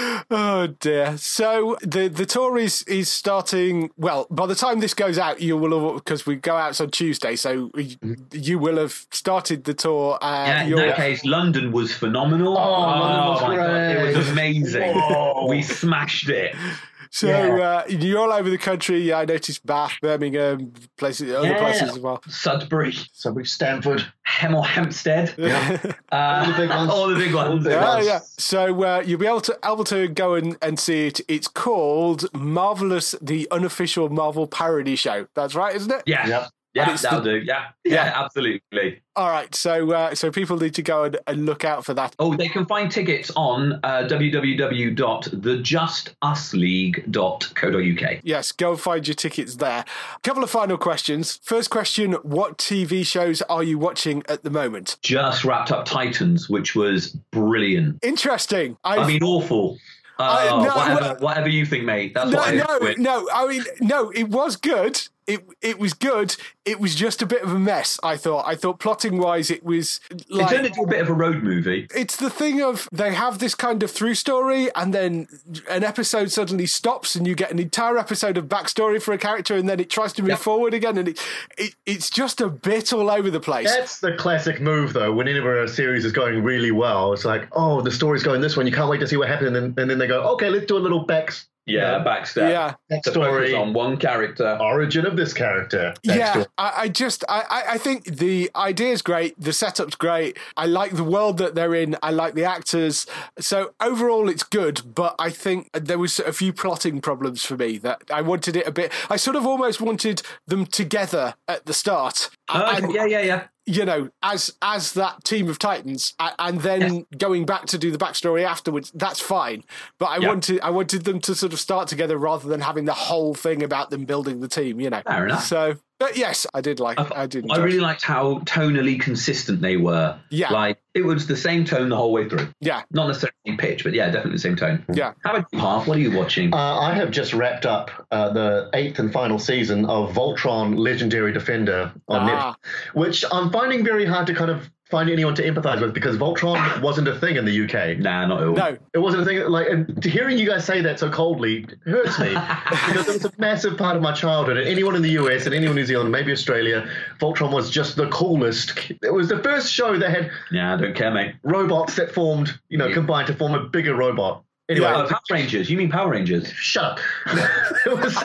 Oh dear. So the the tour is is starting. Well, by the time this goes out, you will have, because we go out on Tuesday, so you will have started the tour. Uh, yeah, in that case, London was phenomenal. Oh, oh London was my great. God, it was amazing. Whoa. We smashed it. So Yeah. uh, you're all over the country. I noticed Bath, Birmingham, places, other Yeah. places as well. Sudbury, So we Stanford. Hemel Hempstead. Yeah. Uh, All the big ones. All the big ones. Yeah, yeah. So uh, you'll be able to able to go and, and see it. It's called Marvelous, the unofficial Marvel parody show. That's right, isn't it? Yeah. Yep. Yeah, it's that'll the- do. Yeah. yeah, Yeah. absolutely. All right. So uh, so people need to go and, and look out for that. Oh, they can find tickets on uh, w w w dot the just us league dot co dot u k. Yes, go and find your tickets there. A couple of final questions. First question: what T V shows are you watching at the moment? Just wrapped up Titans, which was brilliant. Interesting. I I've- mean, awful. Oh, I- no, whatever, well- whatever you think, mate. That's No, what I no, quit. no. I mean, no. It was good. It it was good. It was just a bit of a mess. I thought. I thought plotting wise, it was It like turned into a bit of a road movie. it's the thing of they have this kind of through story, and then an episode suddenly stops, and you get an entire episode of backstory for a character, and then it tries to move Yep. forward again, and it, it it's just a bit all over the place. That's the classic move, though. Whenever a series is going really well, it's like, oh, the story's going this one. You can't wait to see what happened. And then, and then they go, okay, let's do a little back Yeah, backstep. Yeah. To focus Backstory. on one character. origin of this character. Yeah, Backstory. I, I just I, I- I think the idea's great, the setup's great. I like the world that they're in. I like the actors. So overall, it's good. But I think there was a few plotting problems for me that I wanted it a bit. I sort of almost wanted them together at the start. Oh, And- yeah, yeah, yeah. you know, as as that team of Titans, a- and then going back to do the backstory afterwards, that's fine. But I Yeah. wanted I wanted them to sort of start together rather than having the whole thing about them building the team. You know, Fair enough. So, but yes, I did like. I, I did. I enjoy really it. liked how tonally consistent they were. Yeah. Like, it was the same tone the whole way through. Yeah. Not necessarily pitch, but yeah, definitely the same tone. Yeah. How about you, Harv? What are you watching? Uh, I have just wrapped up uh, the eighth and final season of Voltron Legendary Defender on Ah. Netflix, which I'm finding very hard to kind of find anyone to empathize with because Voltron wasn't a thing in the U K. Nah, not at all. No, It wasn't a thing. Like, and to hearing you guys say that so coldly hurts me because it was a massive part of my childhood. And anyone in the U S and anyone in New Zealand, maybe Australia, Voltron was just the coolest. It was the first show that had Yeah, I don't care, mate. robots that formed, you know, Yeah. combined to form a bigger robot. Anyway, Oh, Power Rangers. You mean Power Rangers? shut up. It was,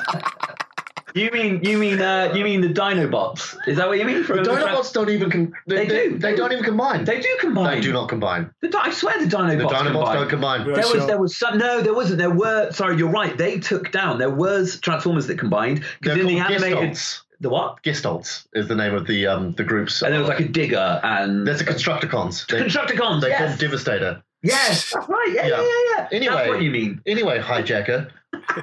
You mean you mean uh, you mean the Dinobots? Is that what you mean? the From Dinobots don't even. Com- They they, do. They don't even combine. They do combine. They do not combine. The, Di- I swear the Dinobots. The Dinobots combine. don't combine. Yeah. There was Sure. there was some no there wasn't there were sorry you're right they took down there was Transformers that combined They're because in the called animated Gestolts. the what Gestolts is the name of the um the groups. and there was like a digger and There's the Constructicons. They, Constructicons they yes formed Devastator. yes that's right yeah yeah Yeah. yeah, yeah. Anyway. That's what you mean. Anyway, hijacker.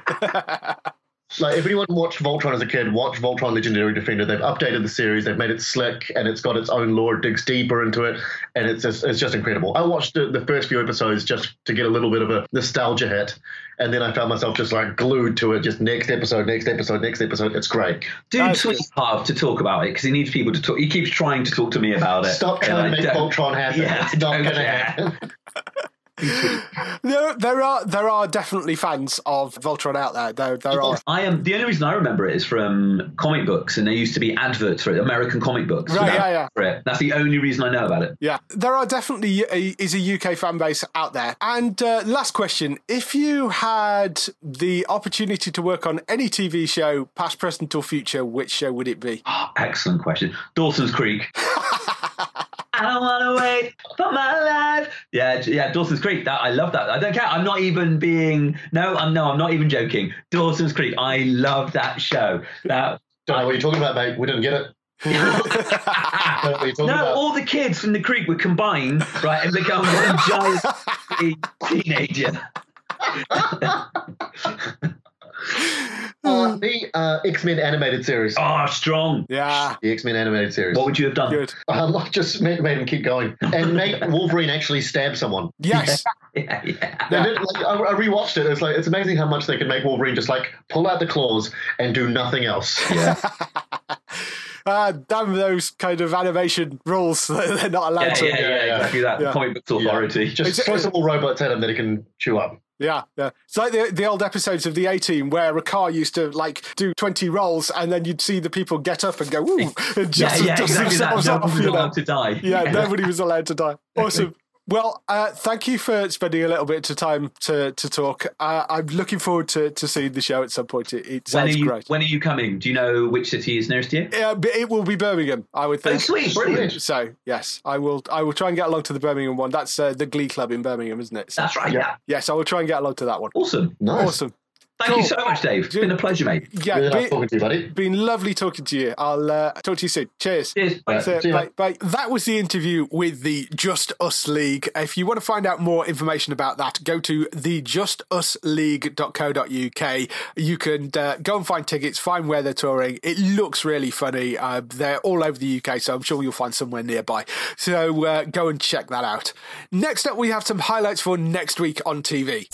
Like, if anyone watched Voltron as a kid, watch Voltron Legendary Defender. They've updated the series. They've made it slick, and it's got its own lore. It digs deeper into it, and it's just, it's just incredible. I watched the, the first few episodes just to get a little bit of a nostalgia hit, and then I found myself just like glued to it. Just next episode, next episode, next episode. It's great. Dude, That's tweet Harv to talk about it because he needs people to talk. He keeps trying to talk to me about it. Stop and trying I to make don't- Voltron happen. Yeah, it's not I don't going to care. happen. There, there are there are definitely fans of Voltron out there. There, there are. I am the only reason I remember it is from comic books, and there used to be adverts for it, American comic books. Right, yeah, yeah. For it. That's the only reason I know about it. Yeah, there are definitely a, is a U K fan base out there. And uh, last question: if you had the opportunity to work on any T V show, past, present, or future, which show would it be? Oh, excellent question. Dawson's Creek. I don't want to wait for my life. Yeah, yeah, Dawson's Creek. That I love that. I don't care. I'm not even being. No, I'm no. I'm not even joking. Dawson's Creek. I love that show. That. Don't know what you're talking about, mate. We didn't get it. no, about. all the kids from the creek would combine, right, and become one giant teenager. Uh, the uh, X-Men animated series. Oh, strong. Yeah. The X-Men animated series. What would you have done? Good. Um, just made, made him keep going. And make Wolverine actually stab someone. Yes. Yeah, yeah. They did, like, I, I rewatched it. It's like it's amazing how much they can make Wolverine just like pull out the claws and do nothing else. Yeah. Uh, damn those kind of animation rules. They're not allowed Yeah, to. yeah, yeah, exactly that. Yeah. The comic books authority. Yeah. Just It's- throw some more robots at him that he can chew up. Yeah, yeah. It's like the the old episodes of the A-Team where a car used to like do twenty rolls and then you'd see the people get up and go, ooh, and just yeah, yeah, dust exactly that. themselves off, Nobody was you know. allowed to die. Yeah, nobody was allowed to die. Awesome. Well, uh, thank you for spending a little bit of time to to talk. Uh, I'm looking forward to, to seeing the show at some point. It, it When sounds are, you, great. when are you coming? Do you know which city is nearest to you? Yeah, but it will be Birmingham, I would think. Oh, sweet, brilliant. So, yes, I will I will try and get along to the Birmingham one. That's uh, the Glee Club in Birmingham, isn't it? So, That's right, yeah. yes, I will try and get along to that one. Awesome. Nice. Awesome. Thank Cool. you so much, Dave. It's been a pleasure, mate. Yeah, Really nice be- talking to you, buddy. been lovely talking to you. I'll uh, talk to you soon. Cheers. Cheers. Bye. That's it. See ya. Bye. Bye. That was the interview with the Just Us League. If you want to find out more information about that, go to the just us league dot co dot uk. You can uh, go and find tickets, find where they're touring. It looks really funny. Uh, they're all over the U K, so I'm sure you'll find somewhere nearby. So uh, go and check that out. Next up, we have some highlights for next week on T V.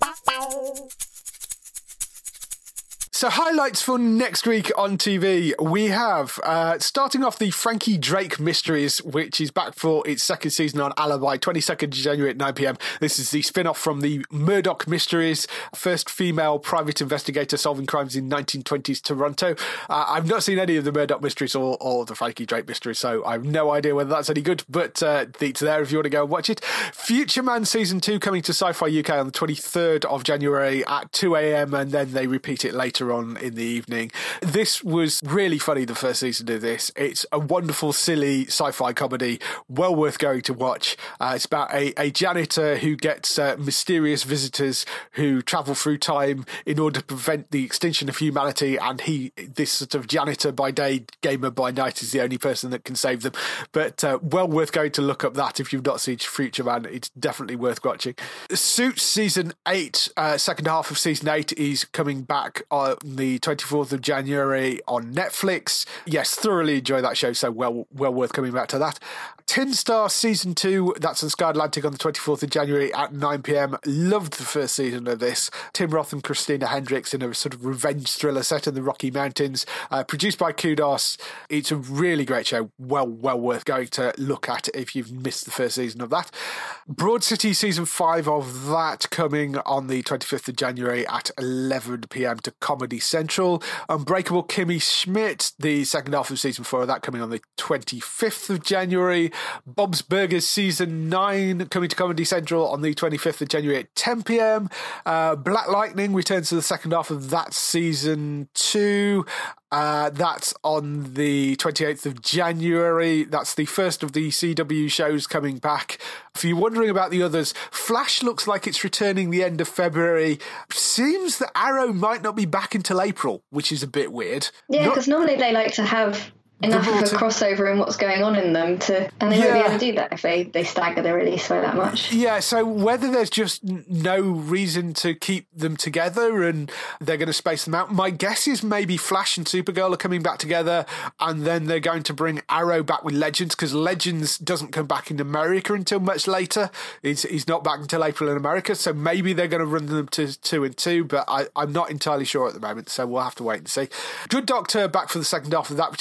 So highlights for next week on T V, we have, uh, starting off the Frankie Drake Mysteries, which is back for its second season on Alibi, twenty-second of January at nine p.m. This is the spin-off from the Murdoch Mysteries, first female private investigator solving crimes in nineteen twenties Toronto. Uh, I've not seen any of the Murdoch Mysteries or, or the Frankie Drake Mysteries, so I have no idea whether that's any good, but uh, it's there if you want to go and watch it. Future Man Season two coming to Sci-Fi U K on the twenty-third of January at two a.m, and then they repeat it later on in the evening. This was really funny, the first season of this. It's a wonderful, silly sci-fi comedy, well worth going to watch. Uh, it's about a, a janitor who gets uh, mysterious visitors who travel through time in order to prevent the extinction of humanity, and he, this sort of janitor by day, gamer by night, is the only person that can save them. But uh, well worth going to look up that if you've not seen Future Man. It's definitely worth watching. Suits Season eight, uh, second half of Season eight is coming back on the twenty-fourth of January on Netflix. Yes, thoroughly enjoy that show, so well well worth coming back to that. Tin Star Season two, that's on Sky Atlantic on the twenty-fourth of January at nine p.m. Loved the first season of this. Tim Roth and Christina Hendricks in a sort of revenge thriller set in the Rocky Mountains. Uh, produced by Kudos. It's a really great show. Well, well worth going to look at if you've missed the first season of that. Broad City Season five of that coming on the twenty-fifth of January at eleven p.m. to Comedy Central. Unbreakable Kimmy Schmidt, the second half of Season four of that coming on the twenty-fifth of January. Bob's Burgers Season nine coming to Comedy Central on the twenty-fifth of January at ten p.m. Uh, Black Lightning returns to the second half of that Season two. Uh, that's on the twenty-eighth of January. That's the first of the C W shows coming back. If you're wondering about the others, Flash looks like it's returning the end of February. Seems that Arrow might not be back until April, which is a bit weird. Yeah, Not- because normally they like to have enough of a multi- crossover in what's going on in them to, and they won't Yeah. be able to do that if they, they stagger the release by that much. Yeah, so whether there's just n- no reason to keep them together and they're going to space them out, my guess is maybe Flash and Supergirl are coming back together, and then they're going to bring Arrow back with Legends, because Legends doesn't come back in America until much later. He's, he's not back until April in America, so maybe they're going to run them to two and two, but I, I'm not entirely sure at the moment, so we'll have to wait and see. Good Doctor back for the second half of that, which is really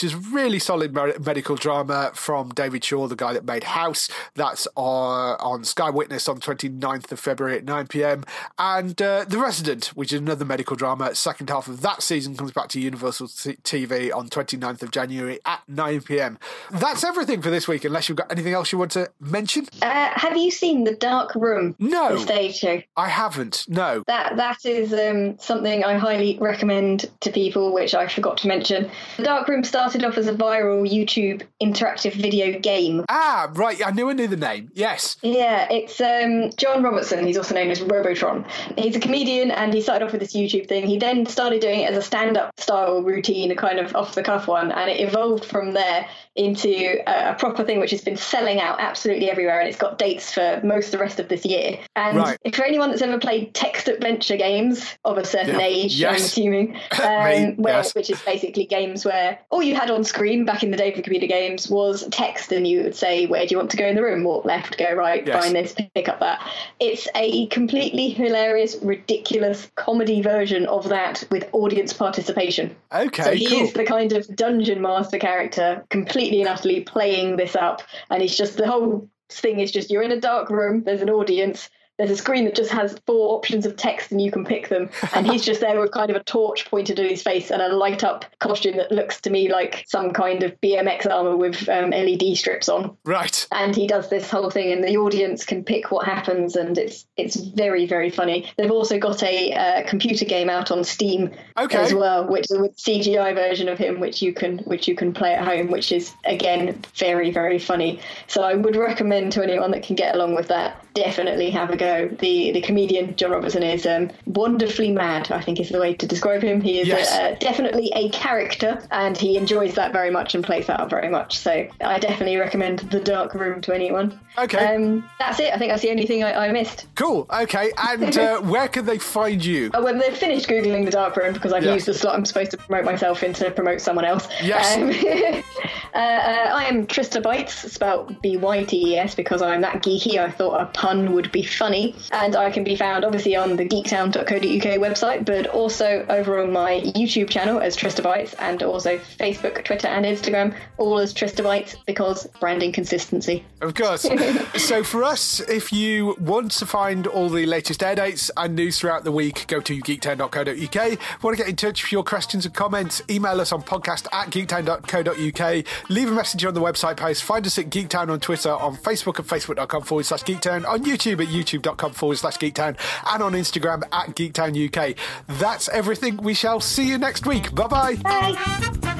really solid medical drama from David Shaw, the guy that made House. That's on, on Sky Witness on twenty-ninth of February at nine p.m. And uh, The Resident, which is another medical drama. Second half of that season comes back to Universal T V on twenty-ninth of January at nine p.m. That's everything for this week, unless you've got anything else you want to mention. Uh, have you seen The Dark Room? No. The stage show? I haven't, no. That That is um, something I highly recommend to people, which I forgot to mention. The Dark Room started off as a viral YouTube interactive video game. Ah, right. I knew I knew the name. Yes. Yeah, it's um, John Robertson. He's also known as Robotron. He's a comedian, and he started off with this YouTube thing. He then started doing it as a stand-up style routine, a kind of off-the-cuff one, and it evolved from there into a, a proper thing which has been selling out absolutely everywhere, and it's got dates for most of the rest of this year. And right. if for anyone that's ever played text adventure games of a certain yeah. age, yes. I'm assuming, um, Me, where, yes. which is basically games where all you had on screen back in the day for computer games was text, and you would say, where do you want to go in the room? Walk left, go right, yes. find this, pick up that. It's a completely hilarious, ridiculous comedy version of that with audience participation. Okay, so he cool. is the kind of dungeon master character, completely and utterly playing this up, and he's just, the whole thing is just, you're in a dark room, there's an audience, there's a screen that just has four options of text and you can pick them, and he's just there with kind of a torch pointed at his face and a light up costume that looks to me like some kind of B M X armor with um, L E D strips on. Right. And he does this whole thing, and the audience can pick what happens, and it's it's very, very funny. They've also got a uh, computer game out on Steam okay. as well, which is a C G I version of him, which you can which you can play at home, which is again very, very funny. So I would recommend to anyone that can get along with that, definitely have a go. The the comedian John Robertson is um, wonderfully mad, I think is the way to describe him. He is yes. a, a, definitely a character, and he enjoys that very much and plays that up very much. So I definitely recommend The Dark Room to anyone. Okay. Um, that's it. I think that's the only thing I, I missed. Cool. Okay. And uh, where can they find you? Oh, when they've finished Googling The Dark Room, because I've yes. used the slot I'm supposed to promote myself in to promote someone else. Yes. Um, uh, uh, I am Trista Bytes, spelled B Y T E S, because I'm that geeky. I thought a pun would be funny. And I can be found obviously on the geektown dot co dot U K website, but also over on my YouTube channel as Trista Bytes, and also Facebook, Twitter and Instagram, all as Trista Bytes, because branding consistency. Of course. So for us, if you want to find all the latest air dates and news throughout the week, go to geektown dot co dot U K. Want to get in touch with your questions and comments, email us on podcast at geektown dot co dot U K. Leave a message on the website post. Find us at Geektown on Twitter, on Facebook at facebook.com forward slash geektown, on YouTube at youtube.com forward slash geektown, and on Instagram at geektown U K. That's everything. We shall see you next week. Bye-bye. Bye.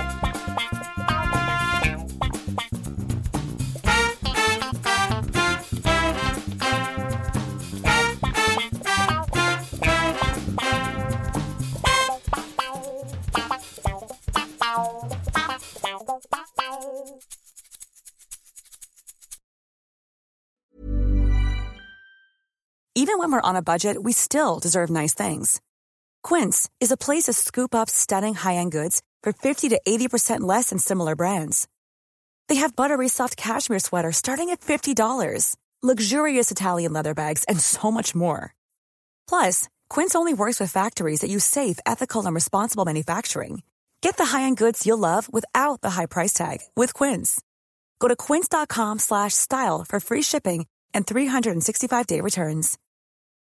Even when we're on a budget, we still deserve nice things. Quince is a place to scoop up stunning high-end goods for fifty to eighty percent less than similar brands. They have buttery soft cashmere sweaters starting at fifty dollars, luxurious Italian leather bags, and so much more. Plus, Quince only works with factories that use safe, ethical, and responsible manufacturing. Get the high-end goods you'll love without the high price tag with Quince. Go to quince dot com slash style for free shipping and three sixty-five day returns.